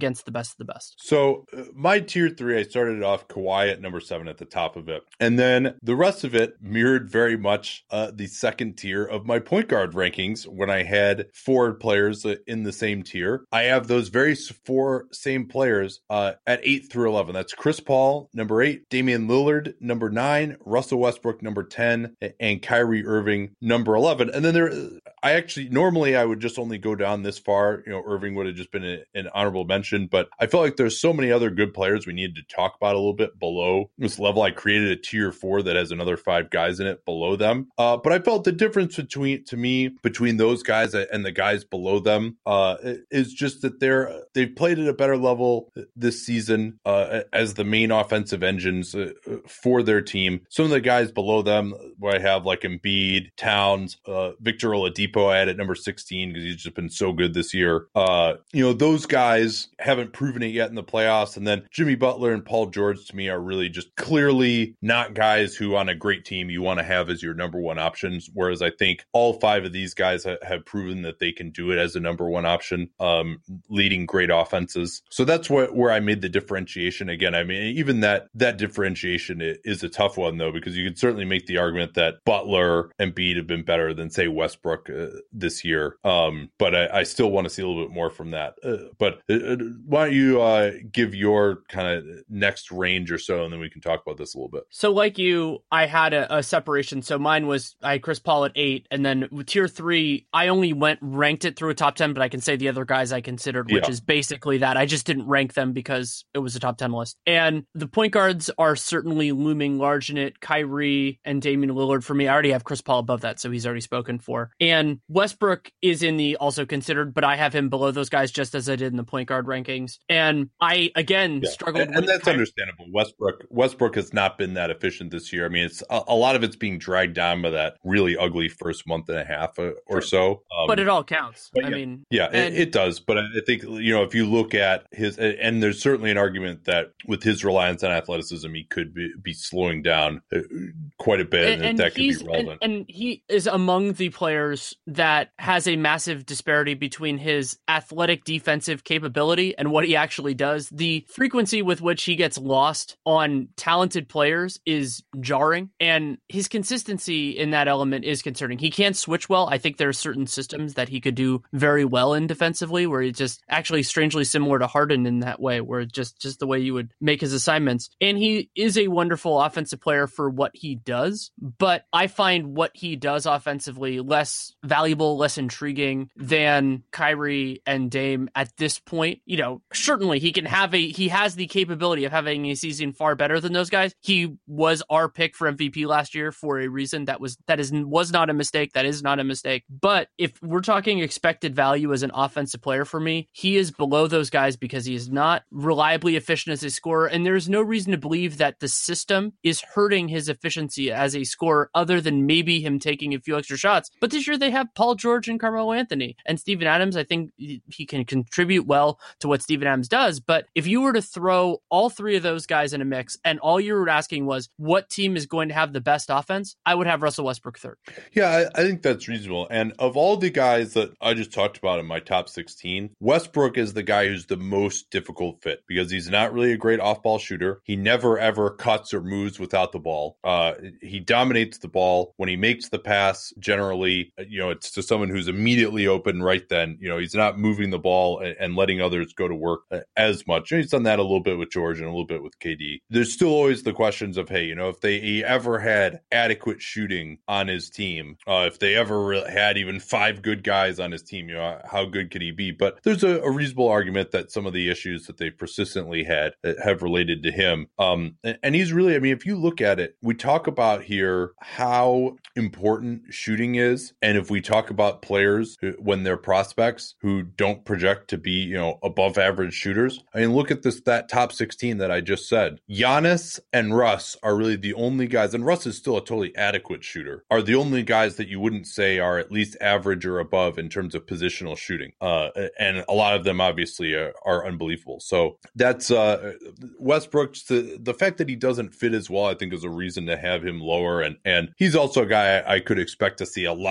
against the best of the best. So uh, my tier three, I started off Kawhi at number seven at the top of it. And then the rest of it mirrored very much uh, the second tier of my point guard rankings when I had four players uh, in the same tier. I have those very four same players uh, at eight through eleven. That's Chris Paul, number eight, Damian Lillard, number nine, Russell Westbrook, number ten, and Kyrie Irving, number eleven. And then there, I actually, normally I would just only go down this far. You know, Irving would have just been a, an honorable mention, but I felt like there's so many other good players we needed to talk about a little bit below this level. I created a tier four that has another five guys in it below them. Uh, but I felt the difference between, to me, between those guys and the guys below them uh, is just that they're, they've played at a better level this season uh, as the main offensive engines uh, for their team. Some of the guys below them, where I have like Embiid, Towns, uh, Victor Oladipo, I had at number sixteen because he's just been so good this year. Uh, you know, those guys haven't proven it yet in the playoffs. And then Jimmy Butler and Paul George, to me, are really just clearly not guys who on a great team you want to have as your number one options. Whereas I think all five of these guys ha- have proven that they can do it as a number one option, um, leading great offenses. So that's what, where I made the differentiation. Again, I mean, even that that differentiation is a tough one, though, because you could certainly make the argument that Butler and Embiid have been better than, say, Westbrook uh, this year. Um, but I, I still want to see a little bit more from that. Uh, but uh, why don't you uh, give your kind of next range or so, and then we can talk about this a little bit. So like you, I had a, a separation. So mine was, I had Chris Paul at eight, and then with tier three, I only went, ranked it through a top ten, but I can say the other guys I considered, which yeah. is basically that. I just didn't rank them because it was a top ten list. And the point guards are certainly looming large in it. Kyrie and Damian Lillard for me. I already have Chris Paul above that, so he's already spoken for. And Westbrook is in the also considered, but I have him below those guys just as I did in the point guard rankings. And I, again, yeah. struggled and, with... And that's Kyrie. Understandable. Westbrook Westbrook has not been that efficient this year. I mean, it's a, a lot of it's being dragged down by that really ugly first month and a half or sure. so. Um, but it all counts. I yeah, mean, yeah, and, it, it does. But I think, you know, if you look at his, and there's certainly an argument that with his reliance on athleticism, he could be, be slowing down quite a bit, and, and, and that could be relevant. And, and he is among the players that has a massive disparity between his athletic defensive capability and what he actually does. The frequency with which he gets lost on talented players is jarring, and his consistency in that element is concerning. He can't switch well. I think there are certain systems that he could do very well in defensively, where he's just actually strangely similar to Harden in that way, where just, just the way you would make his assignments. And he is a wonderful offensive player for what he does, but I find what he does offensively less valuable, less intriguing than Kyrie and Dame at this point. You know, certainly he can have a, he has the capability of having a season far better than those guys. He was our pick for M V P last year for a reason. That was, that is, was not a mistake. That is not a mistake. But if we're talking expected value as an offensive player for me, he is below those guys because he is not reliably efficient as a scorer. And there's no reason to believe that the system is hurting his efficiency as a scorer other than maybe him taking a few extra shots. But this year they have Paul George and Carmelo Anthony and Steven Adams. I think he can contribute well to what Steven Adams does. But if you were to throw all three of those guys in a mix and all you were asking was what team is going to have the best offense, I would have Russell Westbrook third. Yeah, I, I think that's reasonable. And of all the guys that I just talked about in my top sixteen, Westbrook is the guy who's the most difficult fit because he's not really a great off-ball shooter. He never, ever cuts or moves without the ball. Uh, he dominates the ball. When he makes the pass, generally, you know, it's to someone who's immediately open right then. You know, he's not moving the ball and, and letting others go to work as much. He's done that a little bit with George and a little bit with K D. There's still always the questions of, hey, you know, if they he ever had adequate shooting on his team, uh, if they ever re- had even five good guys on his team, you know, how good could he be? But there's a, a reasonable argument that some of the issues that they persistently had have related to him. Um, and, and he's really, I mean, if you look at it, we talk about here how important shooting is. And if we talk about players who, when they're prospects who don't project to be, you know, above average shooters, I mean, look at this, that top sixteen that I just said. Giannis and Russ are really the only guys, and Russ is still a totally adequate shooter, are the only guys that you wouldn't say are at least average or above in terms of positional shooting. Uh, and a lot of them obviously are, are unbelievable. So that's uh, Westbrook's, the, the fact that he doesn't fit as well, I think is a reason to have him lower. And, and he's also a guy I, I could expect to see a lot lower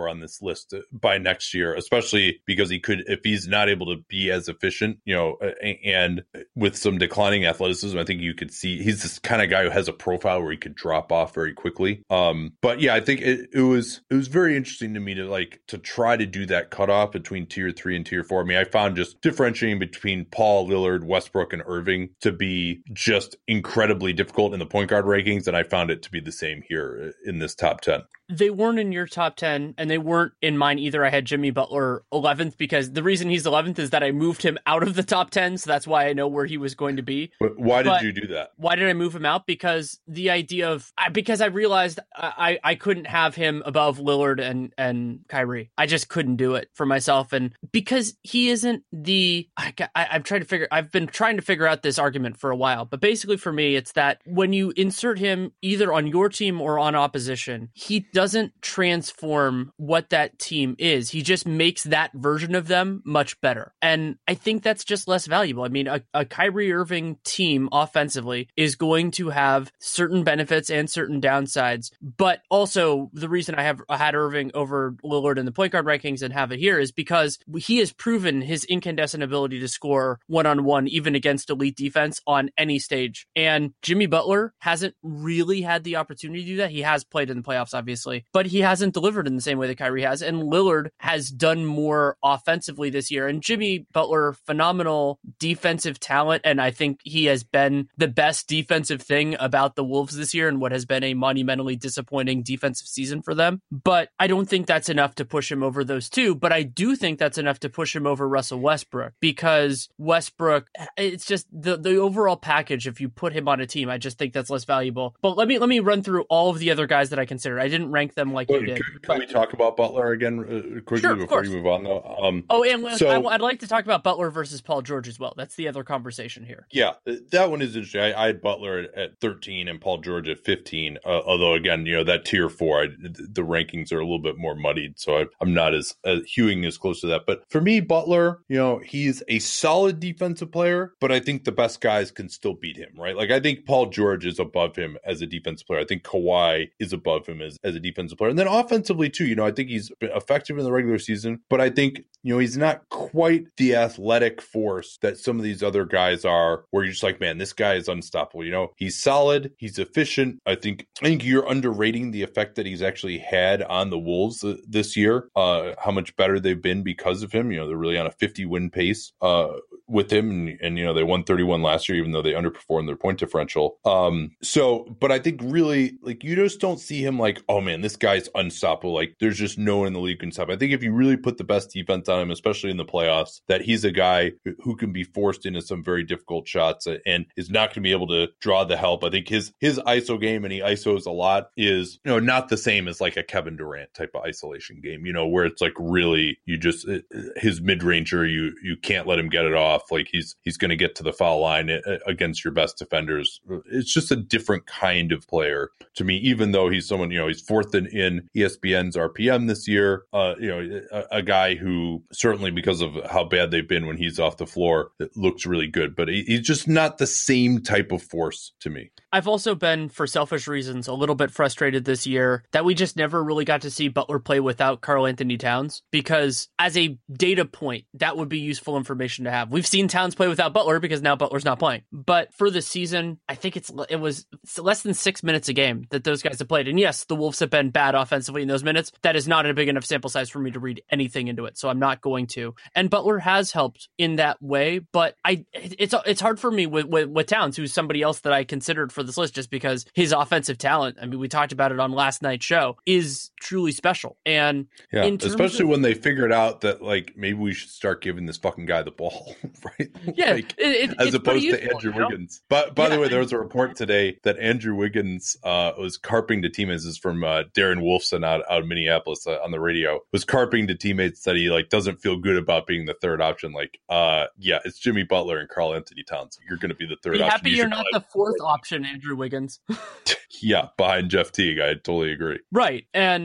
on this list by next year, especially because he could, if he's not able to be as efficient, you know, and with some declining athleticism, I think you could see he's this kind of guy who has a profile where he could drop off very quickly. Um, but yeah, I think it, it was it was very interesting to me to like to try to do that cutoff between tier three and tier four. I mean, I found just differentiating between Paul, Lillard, Westbrook, and Irving to be just incredibly difficult in the point guard rankings, and I found it to be the same here in this top ten. They weren't in your top ten, and they weren't in mine either. I had Jimmy Butler eleventh because the reason he's eleventh is that I moved him out of the top ten, so that's why I know where he was going to be. But why did but you do that? Why did I move him out? Because the idea of because I realized I, I couldn't have him above Lillard and and Kyrie. I just couldn't do it for myself, and because he isn't the I, I, I'm trying to figure. I've been trying to figure out this argument for a while, but basically for me, it's that when you insert him either on your team or on opposition, he doesn't transform what that team is. He just makes that version of them much better. And I think that's just less valuable. I mean, a, a Kyrie Irving team offensively is going to have certain benefits and certain downsides. But also the reason I have I had Irving over Lillard in the point guard rankings and have it here is because he has proven his incandescent ability to score one-on-one, even against elite defense on any stage. And Jimmy Butler hasn't really had the opportunity to do that. He has played in the playoffs, obviously, but he hasn't delivered in the same way that Kyrie has. And Lillard has done more offensively this year. And Jimmy Butler, phenomenal defensive talent. And I think he has been the best defensive thing about the Wolves this year and what has been a monumentally disappointing defensive season for them. But I don't think that's enough to push him over those two. But I do think that's enough to push him over Russell Westbrook, because Westbrook, it's just the, the overall package. If you put him on a team, I just think that's less valuable. But let me let me run through all of the other guys that I consider. I didn't rank them like Well, you did. Can, can but, we talk about Butler again uh, quickly Sure, before course. you move on, though? Um, oh, and so, I, I'd like to talk about Butler versus Paul George as well. That's the other conversation here. Yeah, that one is interesting. I, I had Butler at, at thirteen and Paul George at fifteen. Uh, although, again, you know, that tier four, I, the rankings are a little bit more muddied, so I, I'm not as uh, hewing as close to that. But for me, Butler, you know, he's a solid defensive player, but I think the best guys can still beat him, right? Like, I think Paul George is above him as a defensive player. I think Kawhi is above him as, as a defensive player. And then offensively, too, you know, I think he's been effective in the regular season, but I think, you know, he's not quite the athletic force that some of these other guys are, where you're just like, man, this guy is unstoppable. You know, he's solid, he's efficient. I think I think you're underrating the effect that he's actually had on the Wolves uh, this year, uh, how much better they've been because of him. You know, they're really on a fifty win pace uh, with him. And, and, you know, they won thirty-one last year, even though they underperformed their point differential. Um, so, but I think really, like, you just don't see him like, oh man, this guy's unstoppable. Like, there's just no one in the league can stop. I think if you really put the best defense on him, especially in the playoffs, that he's a guy who can be forced into some very difficult shots and is not going to be able to draw the help. I think his his I S O game, and he I S Os a lot, is, you know, not the same as like a Kevin Durant type of isolation game, you know, where it's like really you just his mid-ranger, you you can't let him get it off. Like he's he's going to get to the foul line against your best defenders. It's just a different kind of player to me, even though he's someone, you know, he's fourth in, in E S P N's R P M this year. Uh, you know, a, a guy who certainly, because of how bad they've been when he's off the floor, it looks really good, but he, he's just not the same type of force to me. I've also been, for selfish reasons, a little bit frustrated this year that we just never really got to see Butler play without Karl Anthony Towns, because as a data point, that would be useful information to have. We've seen Towns play without Butler because now Butler's not playing. But for the season, I think it's it was less than six minutes a game that those guys have played. And yes, the Wolves have been bad offensively in those minutes. That is not a big enough sample size for me to read anything into it, so I'm not going to. And Butler has helped in that way, but I it's it's hard for me with, with, with Towns, who's somebody else that I considered for this list, just because his offensive talent, I mean, we talked about it on last night's show, is truly special. And yeah, especially of, when they figured out that, like, maybe we should start giving this fucking guy the ball, right? Yeah, like, it, it, as opposed useful, to Andrew you know? Wiggins. But by yeah, the way, there was a report today that Andrew Wiggins uh, was carping to teammates. This is from uh, Darren Wolfson out, out of Minneapolis uh, on the radio. Was carping to teammates that he like doesn't feel good about being the third option. Like, uh, yeah, it's Jimmy Butler and Karl Anthony Towns. You're going to be the third be option. Happy you you're not the fourth option, Andrew Wiggins. Yeah, behind Jeff Teague, I totally agree. Right, and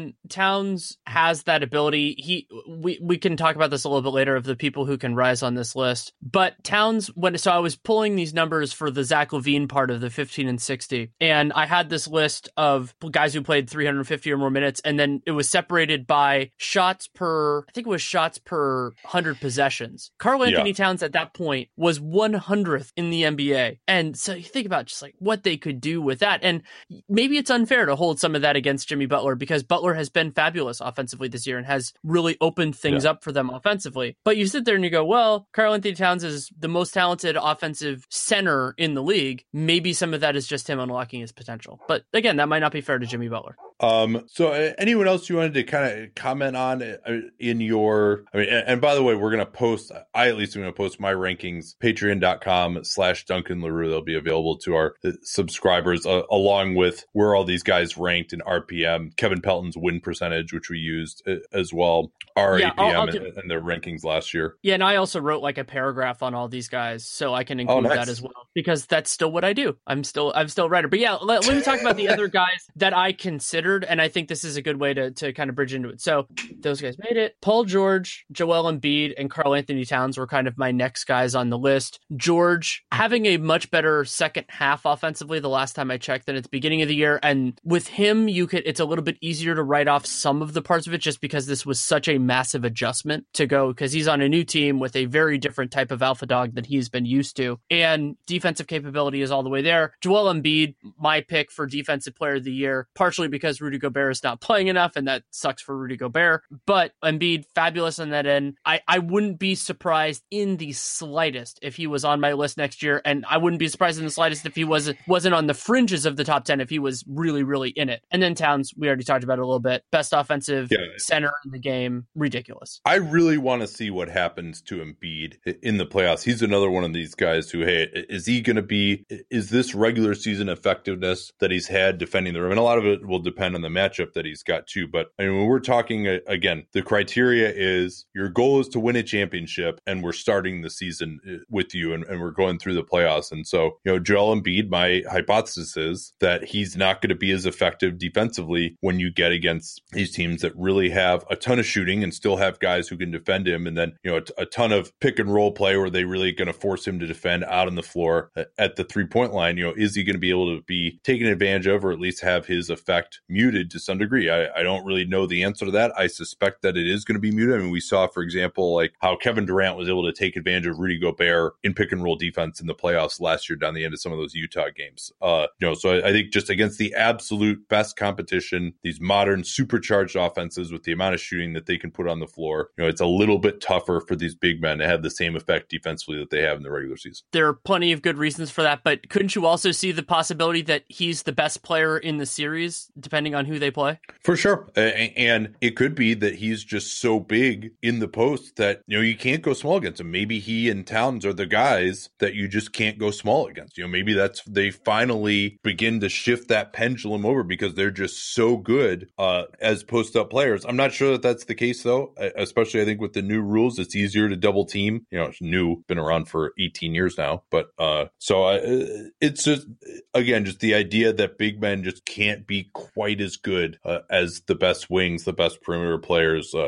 when Towns has that ability, he we, we can talk about this a little bit later of the people who can rise on this list. But Towns, when so I was pulling these numbers for the Zach LaVine part of the fifteen and sixty, and I had this list of guys who played three hundred fifty or more minutes, and then it was separated by shots per, I think it was shots per one hundred possessions. Karl Anthony yeah. Towns at that point was one hundredth in the N B A. And so you think about just like what they could do with that. And maybe it's unfair to hold some of that against Jimmy Butler because Butler has been fabulous offensively this year and has really opened things yeah. up for them offensively. But you sit there and you go, well, Karl Anthony Towns is the most talented offensive center in the league. Maybe some of that is just him unlocking his potential. But again, that might not be fair to Jimmy Butler. Um, so uh, anyone else you wanted to kind of comment on uh, in your, I mean, and, and by the way, we're going to post, I at least am going to post my rankings, patreon.com slash Duncan LaRue. They'll be available to our uh, subscribers uh, along with where all these guys ranked in R P M, Kevin Pelton's win percentage, which we used uh, as well, our yeah, A P M I'll, I'll and, and their rankings last year. Yeah. And I also wrote like a paragraph on all these guys, so I can include oh, nice. that as well, because that's still what I do. I'm still, I'm still a writer, but yeah, let, let me talk about the other guys that I consider. And I think this is a good way to, to kind of bridge into it. So those guys made it. Paul George, Joel Embiid, and Karl Anthony Towns were kind of my next guys on the list. George having a much better second half offensively the last time I checked than at the beginning of the year. And with him, you could, it's a little bit easier to write off some of the parts of it just because this was such a massive adjustment to go because he's on a new team with a very different type of alpha dog than he's been used to. And defensive capability is all the way there. Joel Embiid, my pick for defensive player of the year, partially because Rudy Gobert is not playing enough, and that sucks for Rudy Gobert. But Embiid, fabulous on that end. I, I wouldn't be surprised in the slightest if he was on my list next year, and I wouldn't be surprised in the slightest if he wasn't wasn't on the fringes of the top ten if he was really, really in it. And then Towns, we already talked about it a little bit. Best offensive yeah. center in the game. Ridiculous. I really want to see what happens to Embiid in the playoffs. He's another one of these guys who, hey, is he going to be, is this regular season effectiveness that he's had defending the rim? And a lot of it will depend on the matchup that he's got too. But I mean, when we're talking again, the criteria is your goal is to win a championship, and we're starting the season with you, and, and we're going through the playoffs. And so, you know, Joel Embiid, my hypothesis is that he's not going to be as effective defensively when you get against these teams that really have a ton of shooting and still have guys who can defend him, and then, you know, a, a ton of pick and roll play where they really going to force him to defend out on the floor at the three point line. You know, is he going to be able to be taken advantage of, or at least have his effect muted to some degree? I, I don't really know the answer to that. I suspect that it is going to be muted. I mean, we saw, for example, like how Kevin Durant was able to take advantage of Rudy Gobert in pick and roll defense in the playoffs last year down the end of some of those Utah games. Uh, you know, so I, I think just against the absolute best competition, these modern supercharged offenses with the amount of shooting that they can put on the floor, you know, it's a little bit tougher for these big men to have the same effect defensively that they have in the regular season. There are plenty of good reasons for that, but couldn't you also see the possibility that he's the best player in the series, depending on who they play? For sure. And it could be that he's just so big in the post that, you know, you can't go small against him. Maybe he and Towns are the guys that you just can't go small against. You know, maybe that's, they finally begin to shift that pendulum over because they're just so good uh, as post-up players. I'm not sure that that's the case, though, especially I think with the new rules, it's easier to double team. You know, it's new, been around for eighteen years now. But uh, so I, it's just, again, just the idea that big men just can't be quite as good uh, as the best wings, the best perimeter players uh,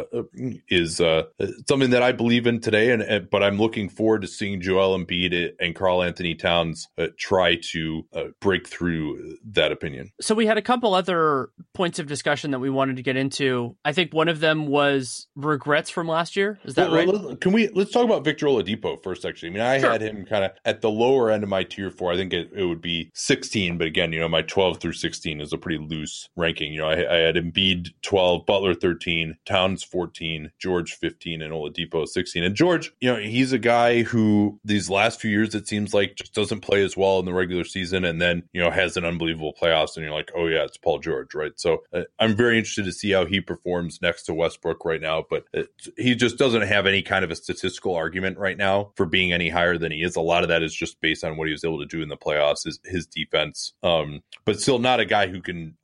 is uh, something that I believe in today. And, and but I'm looking forward to seeing Joel Embiid and Karl Anthony Towns uh, try to uh, break through that opinion. So we had a couple other points of discussion that we wanted to get into. I think one of them was regrets from last year. Is that well, right? Can we let's talk about Victor Oladipo first? Actually, I mean, I sure. had him kind of at the lower end of my tier four. I think it, it would be sixteen, but again, you know, my twelve through sixteen is a pretty loose ranking. You know, I, I had Embiid twelve, Butler thirteen, Towns fourteen, George fifteen, and Oladipo sixteen. And George, you know, he's a guy who these last few years it seems like just doesn't play as well in the regular season, and then, you know, has an unbelievable playoffs, and you're like, oh yeah, it's Paul George, right? So uh, I'm very interested to see how he performs next to Westbrook right now, but it, he just doesn't have any kind of a statistical argument right now for being any higher than he is. A lot of that is just based on what he was able to do in the playoffs, his, his defense, um, but still not a guy who can, I think, be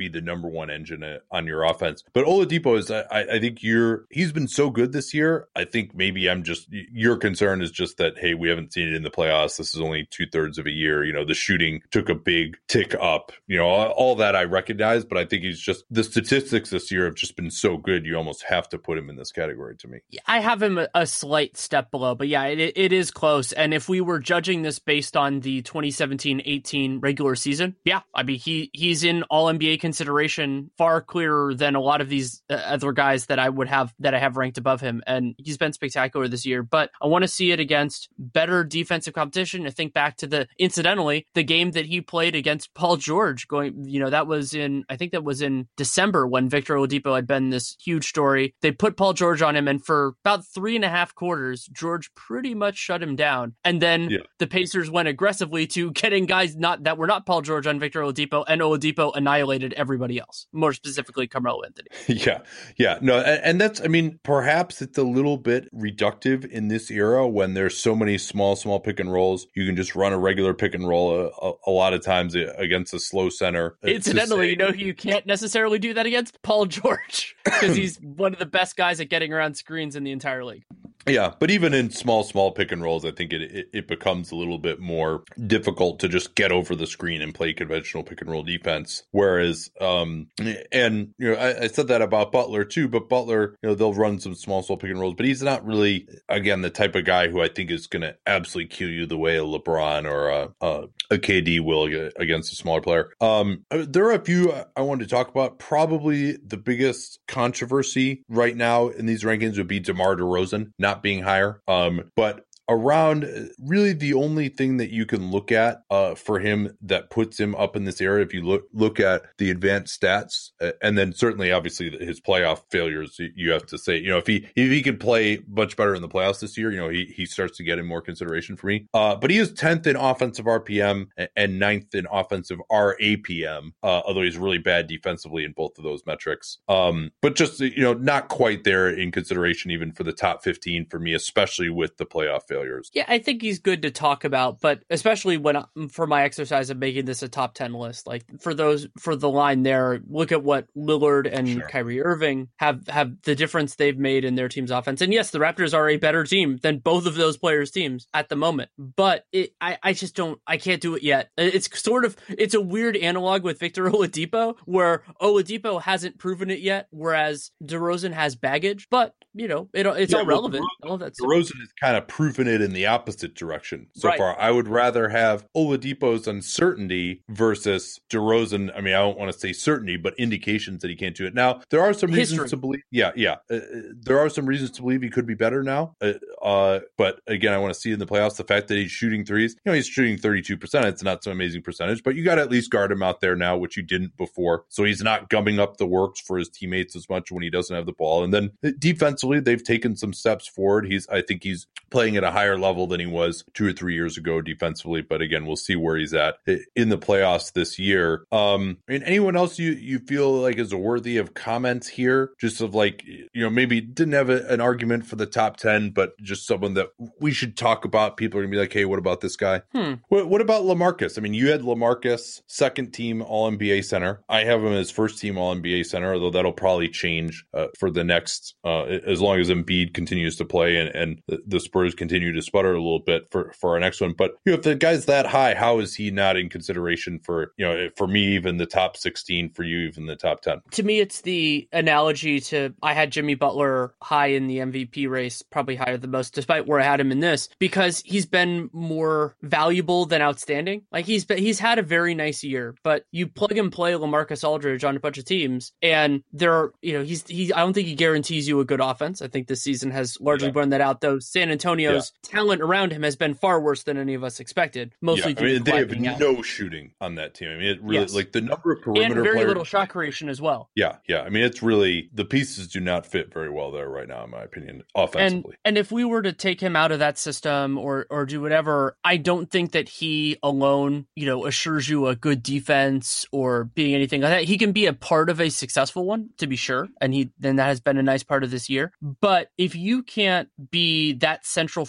be the number one engine on your offense. But Oladipo is, I, I think you're, he's been so good this year. I think maybe I'm just, your concern is just that, hey, we haven't seen it in the playoffs. This is only two thirds of a year. You know, the shooting took a big tick up, you know, all, all that I recognize, but I think he's just, the statistics this year have just been so good. You almost have to put him in this category to me. I have him a, a slight step below, but yeah, it, it is close. And if we were judging this based on the twenty seventeen eighteen regular season, yeah, I mean, he he's in all N B A consideration, far clearer than a lot of these uh, other guys that I would have, that I have ranked above him. And he's been spectacular this year, but I want to see it against better defensive competition. I think back to the, incidentally, the game that he played against Paul George going, you know, that was in, I think that was in December when Victor Oladipo had been this huge story. They put Paul George on him, and for about three and a half quarters, George pretty much shut him down. And then yeah. the Pacers went aggressively to getting guys not that were not Paul George on Victor Oladipo, and Oladipo annihilated everybody else, more specifically Carmelo Anthony. Yeah, yeah, no, and, and that's, I mean, perhaps it's a little bit reductive in this era when there's so many small, small pick and rolls. You can just run a regular pick and roll a, a, a lot of times against a slow center. Incidentally, you know who you can't necessarily do that against? Paul George, because he's one of the best guys at getting around screens in the entire league. Yeah, but even in small, small pick and rolls, I think it, it it becomes a little bit more difficult to just get over the screen and play conventional pick and roll defense. Whereas, um, and you know, I, I said that about Butler too. But Butler, you know, they'll run some small, small pick and rolls, but he's not really, again, the type of guy who I think is going to absolutely kill you the way a LeBron or a, a, a K D will against a smaller player. Um, there are a few I wanted to talk about. Probably the biggest controversy right now in these rankings would be DeMar DeRozan not being higher. Um, but around really the only thing that you can look at uh, for him that puts him up in this area, if you look look at the advanced stats, uh, and then certainly obviously his playoff failures, you have to say, you know, if he if he could play much better in the playoffs this year, you know, he he starts to get in more consideration for me. Uh, but he is tenth in offensive R P M and ninth in offensive R A P M, uh, although he's really bad defensively in both of those metrics. Um, but just, you know, not quite there in consideration even for the top fifteen for me, especially with the playoff failures. Yeah, I think he's good to talk about, but especially when for my exercise of making this a top ten list, like for those for the line there, look at what Lillard and sure. Kyrie Irving have have the difference they've made in their team's offense. And yes, the Raptors are a better team than both of those players' teams at the moment, but it, I I just don't I can't do it yet. It's sort of it's a weird analog with Victor Oladipo, where Oladipo hasn't proven it yet, whereas DeRozan has baggage. But you know, it, it's yeah, all relevant. DeRozan, all that DeRozan has kind of proven it in the opposite direction so right. far. I would rather have Oladipo's uncertainty versus DeRozan. I mean, I don't want to say certainty, but indications that he can't do it. Now, there are some History. reasons to believe. Yeah, yeah. Uh, there are some reasons to believe he could be better now. Uh, uh, but again, I want to see in the playoffs the fact that he's shooting threes. You know, he's shooting thirty-two percent. It's not some amazing percentage, but you got to at least guard him out there now, which you didn't before. So he's not gumming up the works for his teammates as much when he doesn't have the ball. And then defensively, they've taken some steps forward. He's, I think he's playing at a higher level than he was two or three years ago defensively. But again, we'll see where he's at in the playoffs this year. Um, I mean, anyone else you, you feel like is worthy of comments here? Just of like, you know, maybe didn't have a, an argument for the top ten, but just someone that we should talk about. People are going to be like, hey, what about this guy? Hmm. What, what about LaMarcus? I mean, you had LaMarcus second team All N B A center. I have him as first team All N B A center, although that'll probably change uh, for the next, uh, as long as Embiid continues to play and, and the, the Spurs continue to sputter a little bit for, for our next one. But you know, if the guy's that high, how is he not in consideration for, you know, for me, even the top sixteen, for you, even the top ten? To me, it's the analogy to, I had Jimmy Butler high in the M V P race, probably higher than most, despite where I had him in this, because he's been more valuable than outstanding. Like he's been, he's had a very nice year, but you plug and play LaMarcus Aldridge on a bunch of teams, and there are, you know, he's, he, I don't think he guarantees you a good offense. I think this season has largely yeah. borne that out, though San Antonio's yeah. talent around him has been far worse than any of us expected, mostly yeah. I mean, they have out. no shooting on that team. I mean, it really, yes. like the number of perimeter and very players, little shot creation as well. Yeah, yeah. I mean, it's really, the pieces do not fit very well there right now, in my opinion, offensively. And, and if we were to take him out of that system or or do whatever, I don't think that he alone, you know, assures you a good defense or being anything like that. He can be a part of a successful one, to be sure, and he then that has been a nice part of this year. But if you can't be that central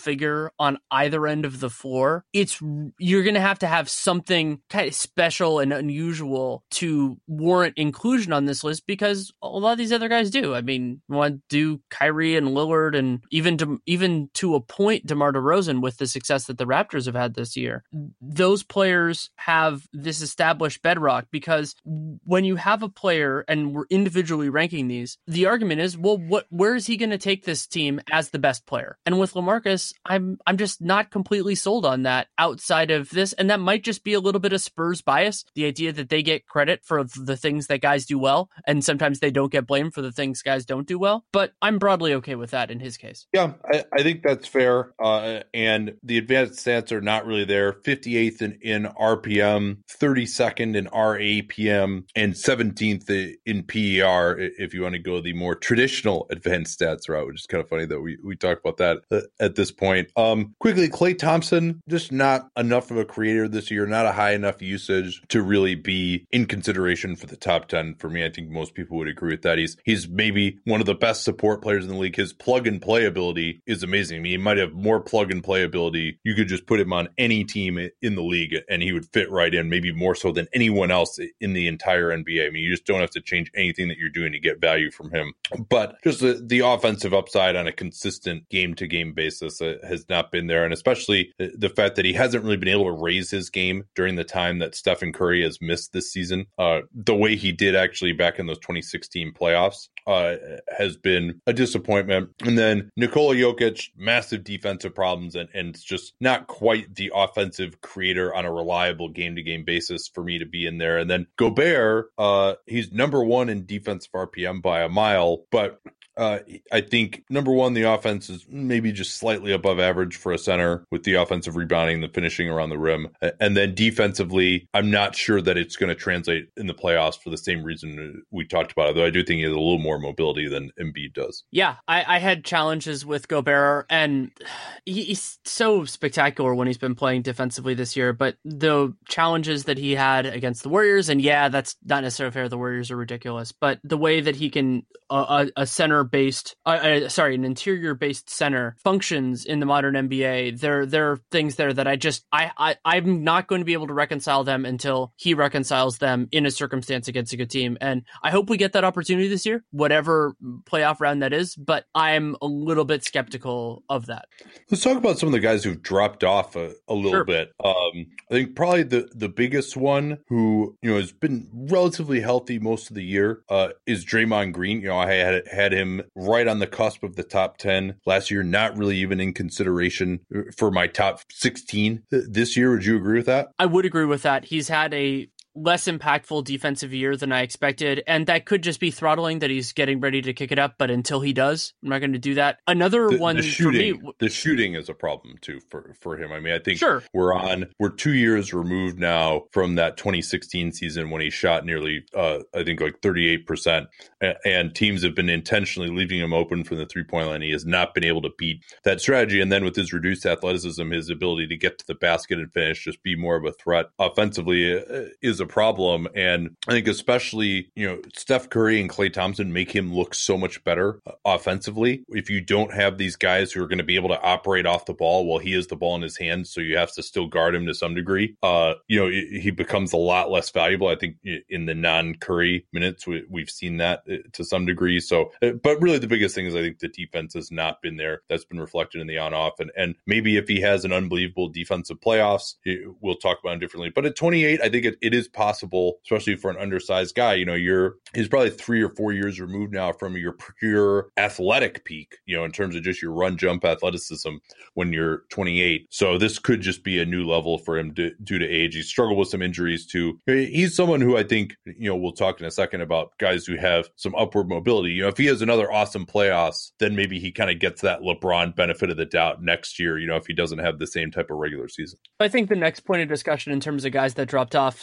figure on either end of the floor, it's you're going to have to have something kind of special and unusual to warrant inclusion on this list, because a lot of these other guys do. I mean, you want to do Kyrie and Lillard, and even to, even to a point, DeMar DeRozan, with the success that the Raptors have had this year. Those players have this established bedrock, because when you have a player, and we're individually ranking these, the argument is, well, what where is he going to take this team as the best player? And with LaMarcus, I'm I'm just not completely sold on that outside of this, and that might just be a little bit of Spurs bias, the idea that they get credit for the things that guys do well, and sometimes they don't get blamed for the things guys don't do well. But I'm broadly okay with that in his case. Yeah, I, I think that's fair. Uh, and the advanced stats are not really there. fifty-eighth in, in R P M, thirty-second in R A P M, and seventeenth in P E R, if you want to go the more traditional advanced stats route, which is kind of funny that we, we talk about that at this point. Um, quickly, Klay Thompson, just not enough of a creator this year, not a high enough usage to really be in consideration for the top ten. For me, I think most people would agree with that. He's he's maybe one of the best support players in the league. His plug and play ability is amazing. I mean, he might have more plug and play ability. You could just put him on any team in the league and he would fit right in, maybe more so than anyone else in the entire N B A. I mean, you just don't have to change anything that you're doing to get value from him. But just the, the offensive upside on a consistent game-to-game basis uh, has not been there. And especially the fact that he hasn't really been able to raise his game during the time that Stephen Curry has missed this season. Uh, the way he did actually back in those twenty sixteen playoffs uh, has been a disappointment. And then Nikola Jokic, massive defensive problems and, and just not quite the offensive creator on a reliable game-to-game basis for me to be in there. And then Gobert, uh, he's number one in defensive R P M by a mile, but Uh, I think, number one, the offense is maybe just slightly above average for a center with the offensive rebounding, the finishing around the rim. And then defensively, I'm not sure that it's going to translate in the playoffs for the same reason we talked about, although I do think he has a little more mobility than Embiid does. Yeah, I, I had challenges with Gobert, and he, he's so spectacular when he's been playing defensively this year, but the challenges that he had against the Warriors, and yeah, that's not necessarily fair, the Warriors are ridiculous, but the way that he can, uh, a, a center based, uh, uh, sorry, an interior based center functions in the modern N B A. There, there are things there that I just, I, I, I'm not going to be able to reconcile them until he reconciles them in a circumstance against a good team. And I hope we get that opportunity this year, whatever playoff round that is. But I'm a little bit skeptical of that. Let's talk about some of the guys who've dropped off a, a little sure. bit. Um, I think probably the, the biggest one who, you know, has been relatively healthy most of the year uh, is Draymond Green. You know, I had had him right on the cusp of the top ten last year, not really even in consideration for my top sixteen this year. Would you agree with that? I would agree with that. He's had a less impactful defensive year than I expected, and that could just be throttling that he's getting ready to kick it up, but until he does, I'm not going to do that. Another the, one the shooting, for me, the shooting is a problem too for, for him. I mean, I think sure. we're on, we're two years removed now from that twenty sixteen season when he shot nearly, uh, I think like thirty-eight percent, and, and teams have been intentionally leaving him open from the three-point line. He has not been able to beat that strategy, and then with his reduced athleticism, his ability to get to the basket and finish, just be more of a threat offensively uh, is a problem. And I think especially, you know, Steph Curry and Klay Thompson make him look so much better offensively. If you don't have these guys who are going to be able to operate off the ball while he has the ball in his hands, so you have to still guard him to some degree, uh, you know, he becomes a lot less valuable. I think in the non-Curry minutes, we, we've seen that to some degree. So, but really the biggest thing is I think the defense has not been there. That's been reflected in the on-off. And, and maybe if he has an unbelievable defensive playoffs, we'll talk about him differently. But at twenty-eight, I think it, it is possible, especially for an undersized guy. You know, you're he's probably three or four years removed now from your pure athletic peak, you know, in terms of just your run jump athleticism when you're twenty-eight. So this could just be a new level for him to, due to age. He's struggled with some injuries too. He's someone who I think, you know, we'll talk in a second about guys who have some upward mobility. You know, if he has another awesome playoffs, then maybe he kind of gets that LeBron benefit of the doubt next year, you know, if he doesn't have the same type of regular season. I think the next point of discussion in terms of guys that dropped off. So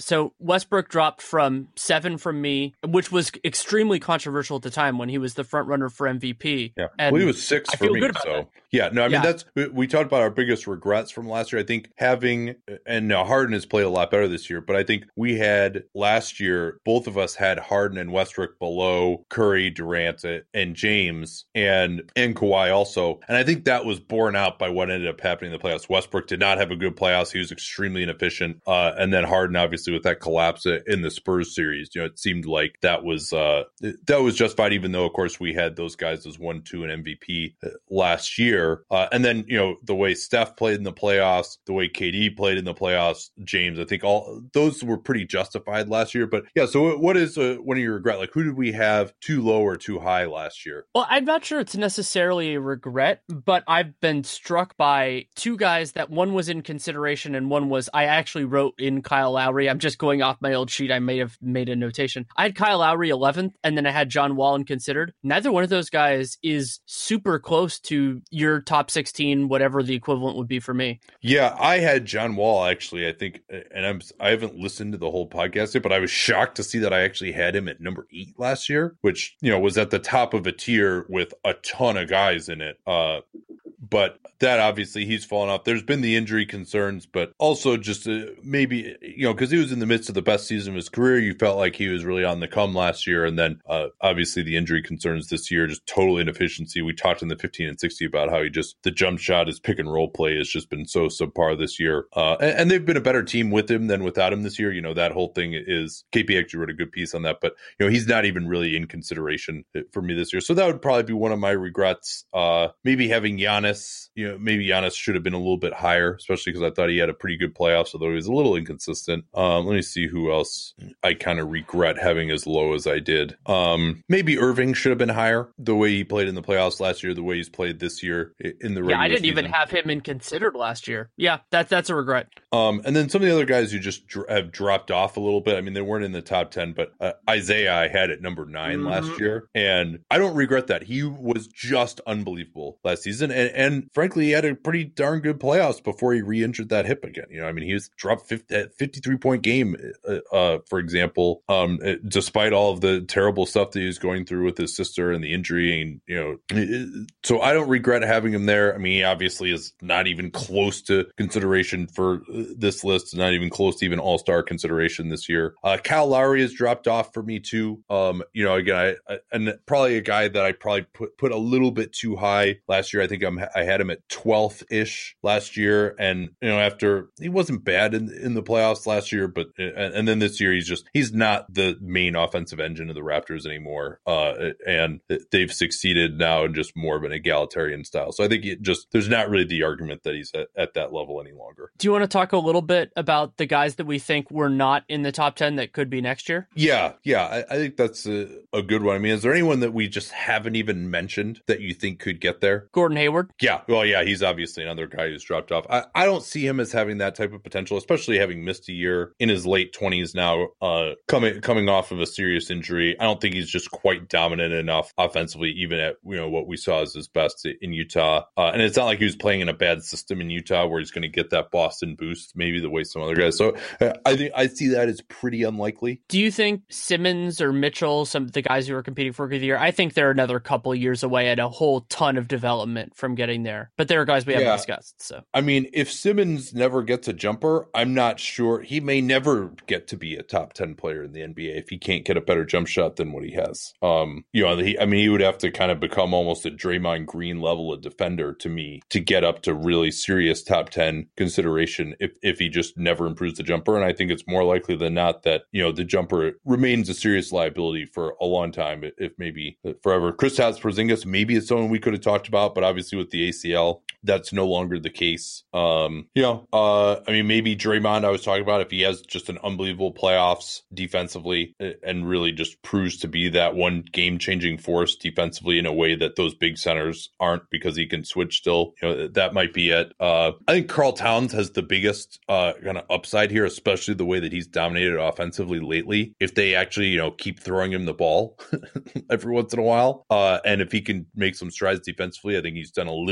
Westbrook dropped from seven from me, which was extremely controversial at the time when he was the front runner for M V P. Yeah, and well, he was six I for feel me. Good about so that. yeah, no, I mean Yeah. that's we, we talked about our biggest regrets from last year. I think having and now Harden has played a lot better this year, but I think we had last year both of us had Harden and Westbrook below Curry, Durant, and James, and and Kawhi also, and I think that was borne out by what ended up happening in the playoffs. Westbrook did not have a good playoffs; he was extremely inefficient, uh, and then Harden obviously with that collapse in the Spurs series, you know, it seemed like that was uh, that was justified, even though of course we had those guys as one, two, and M V P last year, uh, and then you know the way Steph played in the playoffs, the way K D played in the playoffs, James, I think all those were pretty justified last year. But yeah, so what is uh, one of your regret? Like, who did we have too low or too high last year? Well, I'm not sure it's necessarily a regret, but I've been struck by two guys that one was in consideration and one was, I actually wrote in Kyle Lowry. I'm just going off my old sheet. I may have made a notation. I had Kyle Lowry eleventh, and then I had John Wall considered. Neither one of those guys is super close to your top sixteen, whatever the equivalent would be for me. Yeah, I had John Wall actually, I think, and I'm I haven't listened to the whole podcast yet, but I was shocked to see that I actually had him at number eight last year, which, you know, was at the top of a tier with a ton of guys in it. Uh, but that obviously he's fallen off. There's been the injury concerns, but also just uh, maybe, you know, because he was in the midst of the best season of his career. You felt like he was really on the come last year. And then uh, obviously the injury concerns this year, just total inefficiency. We talked in the fifteen and sixty about how he just, the jump shot, his pick and roll play has just been so subpar this year. Uh, and, and they've been a better team with him than without him this year. You know, that whole thing is, K P actually wrote a good piece on that, but, you know, he's not even really in consideration for me this year. So that would probably be one of my regrets. Uh, maybe having Giannis, you know, maybe Giannis should have been a little bit higher, especially because I thought he had a pretty good playoffs, although he was a little inconsistent. Um, let me see who else I kind of regret having as low as I did. Um, maybe Irving should have been higher, the way he played in the playoffs last year, the way he's played this year in the regular Yeah, I didn't season. even have him in considered last year. Yeah, that's that's a regret. Um, and then some of the other guys who just dr- have dropped off a little bit. I mean, they weren't in the top ten, but uh, Isaiah I had at number nine mm-hmm. last year, and I don't regret that. He was just unbelievable last season, and, and frankly, he had a pretty darn good playoffs before he re-injured that hip again. You know, I mean, he was dropped fifty, fifty-three point game, uh, uh, for example, um, despite all of the terrible stuff that he was going through with his sister and the injury, and you know, so I don't regret having him there. I mean, he obviously is not even close to consideration for this list, not even close to even all-star consideration this year. Uh, Kyle Lowry has dropped off for me too. Um, you know, again, I, I, and probably a guy that I probably put put a little bit too high last year. I think I'm I had him at twelfth ish last year, and you know, after he wasn't bad in in the playoffs last year, but and, and then this year he's just he's not the main offensive engine of the Raptors anymore. Uh, and they've succeeded now in just more of an egalitarian style. So I think it just there's not really the argument that he's at, at that level any longer. Do you want to talk a little bit about the guys that we think were not in the top ten that could be next year? Yeah, yeah, I, I think that's a, a good one. I mean, is there anyone that we just haven't even mentioned that you think could get there? Gordon Hayward? Yeah, well, yeah, he's obviously another guy who's dropped off. I, I don't see him as having that type of potential, especially having missed a year in his late twenties now, uh, coming coming off of a serious injury. I don't think he's just quite dominant enough offensively, even at you know what we saw as his best in Utah. Uh, and it's not like he was playing in a bad system in Utah where he's going to get that Boston boost, maybe the way some other guys. So uh, I think I see that as pretty unlikely. Do you think Simmons or Mitchell, some of the guys who are competing for Rookie of the Year, I think they're another couple years away at a whole ton of development from getting there. But there are guys we haven't yeah. discussed. So I mean, if Simmons never gets a jumper, I'm not sure. He may never get to be a top ten player in the N B A if he can't get a better jump shot than what he has. Um, you know, he, I mean, he would have to kind of become almost a Draymond Green level of defender to me to get up to really serious top ten consideration if, if he just never improves the jumper. And I think it's more likely than not that, you know, the jumper remains a serious liability for a long time, if maybe forever. Kristaps Porzingis maybe is someone we could have talked about, but obviously with the A C L, that's no longer the case. Um, you know, uh, I mean, maybe Draymond I was talking about, if he has just an unbelievable playoffs defensively and really just proves to be that one game-changing force defensively in a way that those big centers aren't because he can switch still, you know, that might be it. Uh, I think Karl Towns has the biggest uh, kind of upside here, especially the way that he's dominated offensively lately. If they actually, you know, keep throwing him the ball every once in a while, uh, and if he can make some strides defensively, I think he's done a little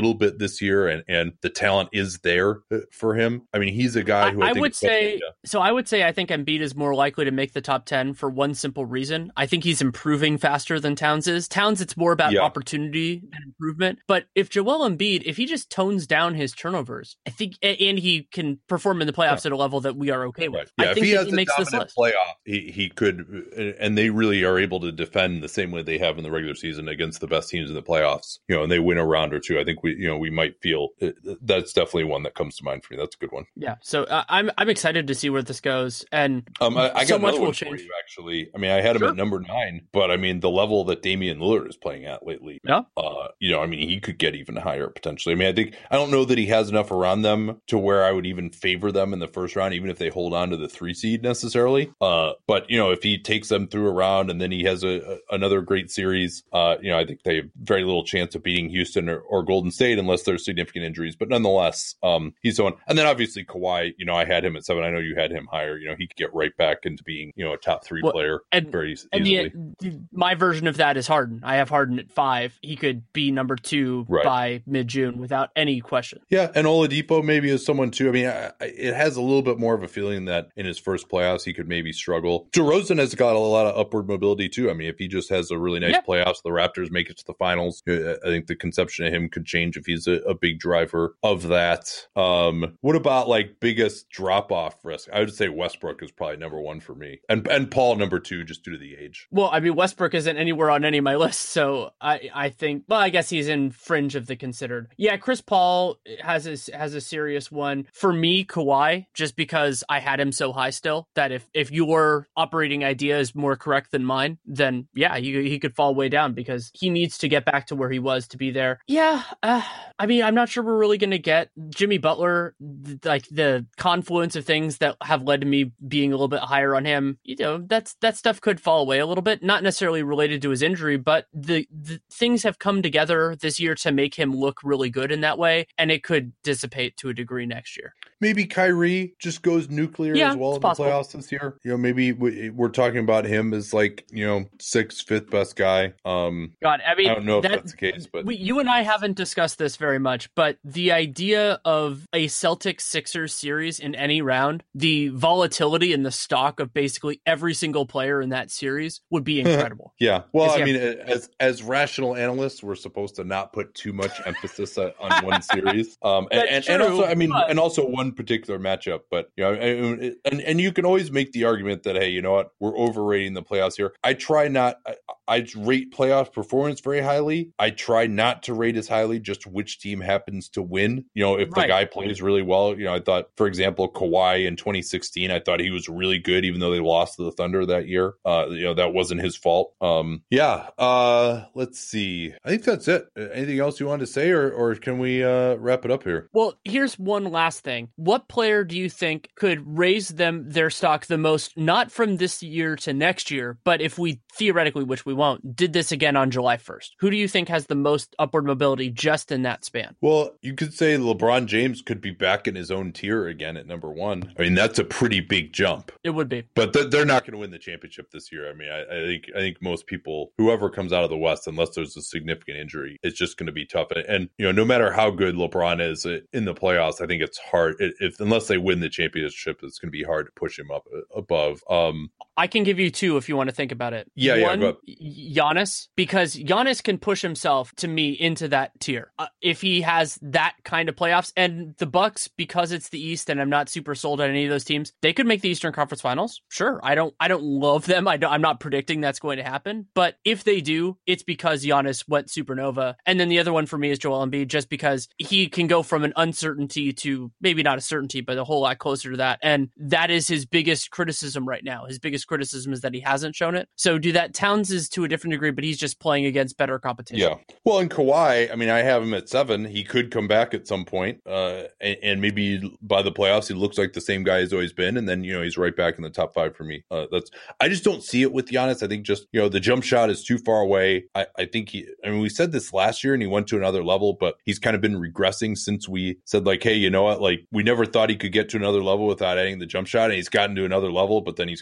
little bit this year, and, and the talent is there for him. I mean, he's a guy who I, I, I think would say, yeah. so I would say I think Embiid is more likely to make the top ten for one simple reason. I think he's improving faster than Towns is. Towns, it's more about yeah. opportunity and improvement. But if Joel Embiid, if he just tones down his turnovers, I think, and he can perform in the playoffs yeah. at a level that we are okay with. Right. Yeah, I think if he has he a makes this dominant list. playoff, he, he could, and they really are able to defend the same way they have in the regular season against the best teams in the playoffs, you know, and they win a round or two. I think we, you know, we might feel that's definitely one that comes to mind for me. That's a good one. Yeah. So uh, I'm, I'm excited to see where this goes. And um, I, I got so much will one change. For you, actually. I mean, I had him sure. at number nine, but I mean, the level that Damian Lillard is playing at lately, yeah. uh, you know, I mean, he could get even higher potentially. I mean, I think, I don't know that he has enough around them to where I would even favor them in the first round, even if they hold on to the three seed necessarily. Uh, but, you know, if he takes them through a round and then he has a, a another great series, uh, you know, I think they have very little chance of beating Houston or, or Golden State unless there's significant injuries. But nonetheless, um, he's the one. And then obviously Kawhi, you know, I had him at seven. I know you had him higher. You know, he could get right back into being, you know, a top three well, player and, very and easily. The, my version of that is Harden. I have Harden at five. He could be number two right. by mid-June without any question. Yeah, and Oladipo maybe is someone too. I mean, I, I, it has a little bit more of a feeling that in his first playoffs he could maybe struggle. DeRozan has got a lot of upward mobility too. I mean, if he just has a really nice yeah. playoffs, the Raptors make it to the finals, I think the conception of him could change if he's a, a big driver of that. Um, what about like biggest drop-off risk? I would say Westbrook is probably number one for me. And and Paul number two, just due to the age. Well, I mean, Westbrook isn't anywhere on any of my lists, so I, I think, well, I guess he's in fringe of the considered. Yeah, Chris Paul has a, has a serious one. For me, Kawhi, just because I had him so high still, that if, if your operating idea is more correct than mine, then yeah, he, he could fall way down because he needs to get back to where he was to be there. Yeah, uh, I mean, I'm not sure we're really going to get Jimmy Butler, th- like the confluence of things that have led to me being a little bit higher on him. You know, that's that stuff could fall away a little bit, not necessarily related to his injury, but the, the things have come together this year to make him look really good in that way, and it could dissipate to a degree next year. Maybe Kyrie just goes nuclear yeah, as well in possible. the playoffs this year. You know, maybe we're talking about him as like, you know, sixth, fifth best guy. Um, God, I mean, I don't know that, if that's the case, but we, you and I haven't discussed this very much, but the idea of a Celtics Sixers series in any round, the volatility in the stock of basically every single player in that series would be incredible. yeah. Well, I mean, have- as as rational analysts, we're supposed to not put too much emphasis on one series. Um, and, and, true, and also, I mean, but- and also one particular matchup, but you know, and, and and you can always make the argument that, hey, you know what, we're overrating the playoffs here. I try not, I, I rate playoff performance very highly. I try not to rate as highly just which team happens to win. You know, if right. the guy plays really well, you know, I thought, for example, Kawhi in twenty sixteen, I thought he was really good, even though they lost to the Thunder that year. Uh, you know, that wasn't his fault. Um, yeah. Uh, let's see. I think that's it. Anything else you wanted to say, or or can we uh, wrap it up here? Well, here's one last thing. What player do you think could raise them their stock the most, not from this year to next year, but if we theoretically, which we won't, did this again on July first? Who do you think has the most upward mobility just in that span? Well, you could say LeBron James could be back in his own tier again at number one. I mean, that's a pretty big jump. It would be. But th- they're not going to win the championship this year. I mean, I, I think I think most people, whoever comes out of the West, unless there's a significant injury, it's just going to be tough. And, and, you know, no matter how good LeBron is in the playoffs, I think it's hard. If unless they win the championship, it's going to be hard to push him up above. Um, I can give you two if you want to think about it. Yeah, One, yeah. yeah, Giannis, because Giannis can push himself to me into that tier uh, if he has that kind of playoffs. And the Bucks, because it's the East, and I'm not super sold on any of those teams, they could make the Eastern Conference Finals. Sure, I don't, I don't love them. I don't, I'm not predicting that's going to happen. But if they do, it's because Giannis went supernova. And then the other one for me is Joel Embiid, just because he can go from an uncertainty to maybe not a certainty, but a whole lot closer to that. And that is his biggest criticism right now. His biggest criticism is that he hasn't shown it. So do that. Towns is to a different degree, but he's just playing against better competition. Yeah. Well, in Kawhi, I mean, I have him at seven. He could come back at some point, uh, and, and maybe by the playoffs, he looks like the same guy he's always been. And then, you know, he's right back in the top five for me. Uh, that's, I just don't see it with Giannis. I think just, you know, the jump shot is too far away. I, I think he, I mean, we said this last year and he went to another level, but he's kind of been regressing since we said like, hey, you know what? Like we never thought he could get to another level without adding the jump shot, and he's gotten to another level, but then he's kind of regressed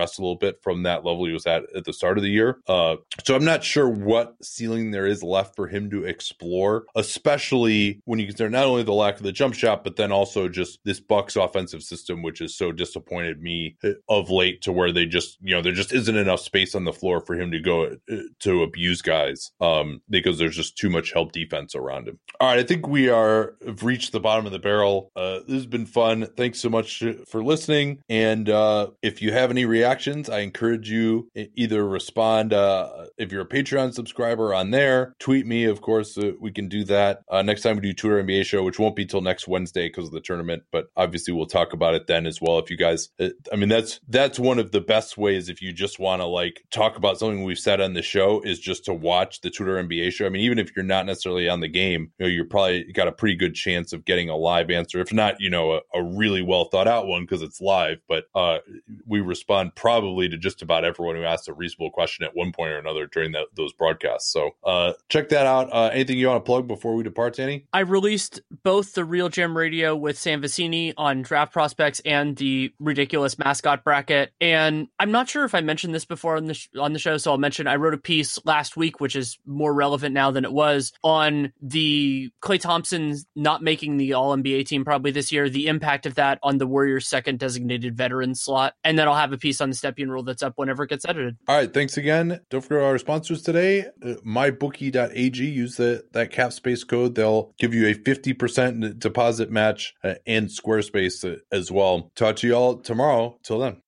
regress a little bit from that level he was at at the start of the year. Uh, so I'm not sure what ceiling there is left for him to explore, especially when you consider not only the lack of the jump shot, but then also just this Bucks offensive system, which has so disappointed me of late, to where they just, you know, there just isn't enough space on the floor for him to go to abuse guys um, because there's just too much help defense around him. All right, I think we are have reached the bottom of the barrel. Uh, this has been fun. Thanks so much for listening. And uh, if you have any reactions, I encourage you either respond uh, if you're a Patreon subscriber on there. Tweet me, of course. Uh, we can do that uh, next time we do Twitter N B A show, which won't be till next Wednesday because of the tournament. But obviously, we'll talk about it then as well. If you guys, I mean, that's that's one of the best ways if you just want to like talk about something we've said on the show is just to watch the Twitter N B A show. I mean, even if you're not necessarily on the game, you know, you're probably got a pretty good chance of getting a live answer. If not, you know, a, a really well thought out one because it's live. But uh, we respond probably to just about everyone who asks a reasonable question at one point or another during that, those broadcasts. So uh, check that out. Uh, anything you want to plug before we depart, Danny? I released both the Real Jam Radio with Sam Vecini on draft prospects and the ridiculous mascot bracket. And I'm not sure if I mentioned this before on the sh- on the show, so I'll mention I wrote a piece last week, which is more relevant now than it was, on the Klay Thompson not making the All N B A team probably this year, the impact of that on the Warriors' second designated veteran slot. And then I'll have a piece on the Stepien rule that's up whenever it gets edited. All right, thanks again. Don't forget our sponsors today, uh, my bookie dot a g. Use the, that cap space code. They'll give you a fifty percent deposit match uh, and Squarespace uh, as well. Talk to you all tomorrow. Till then.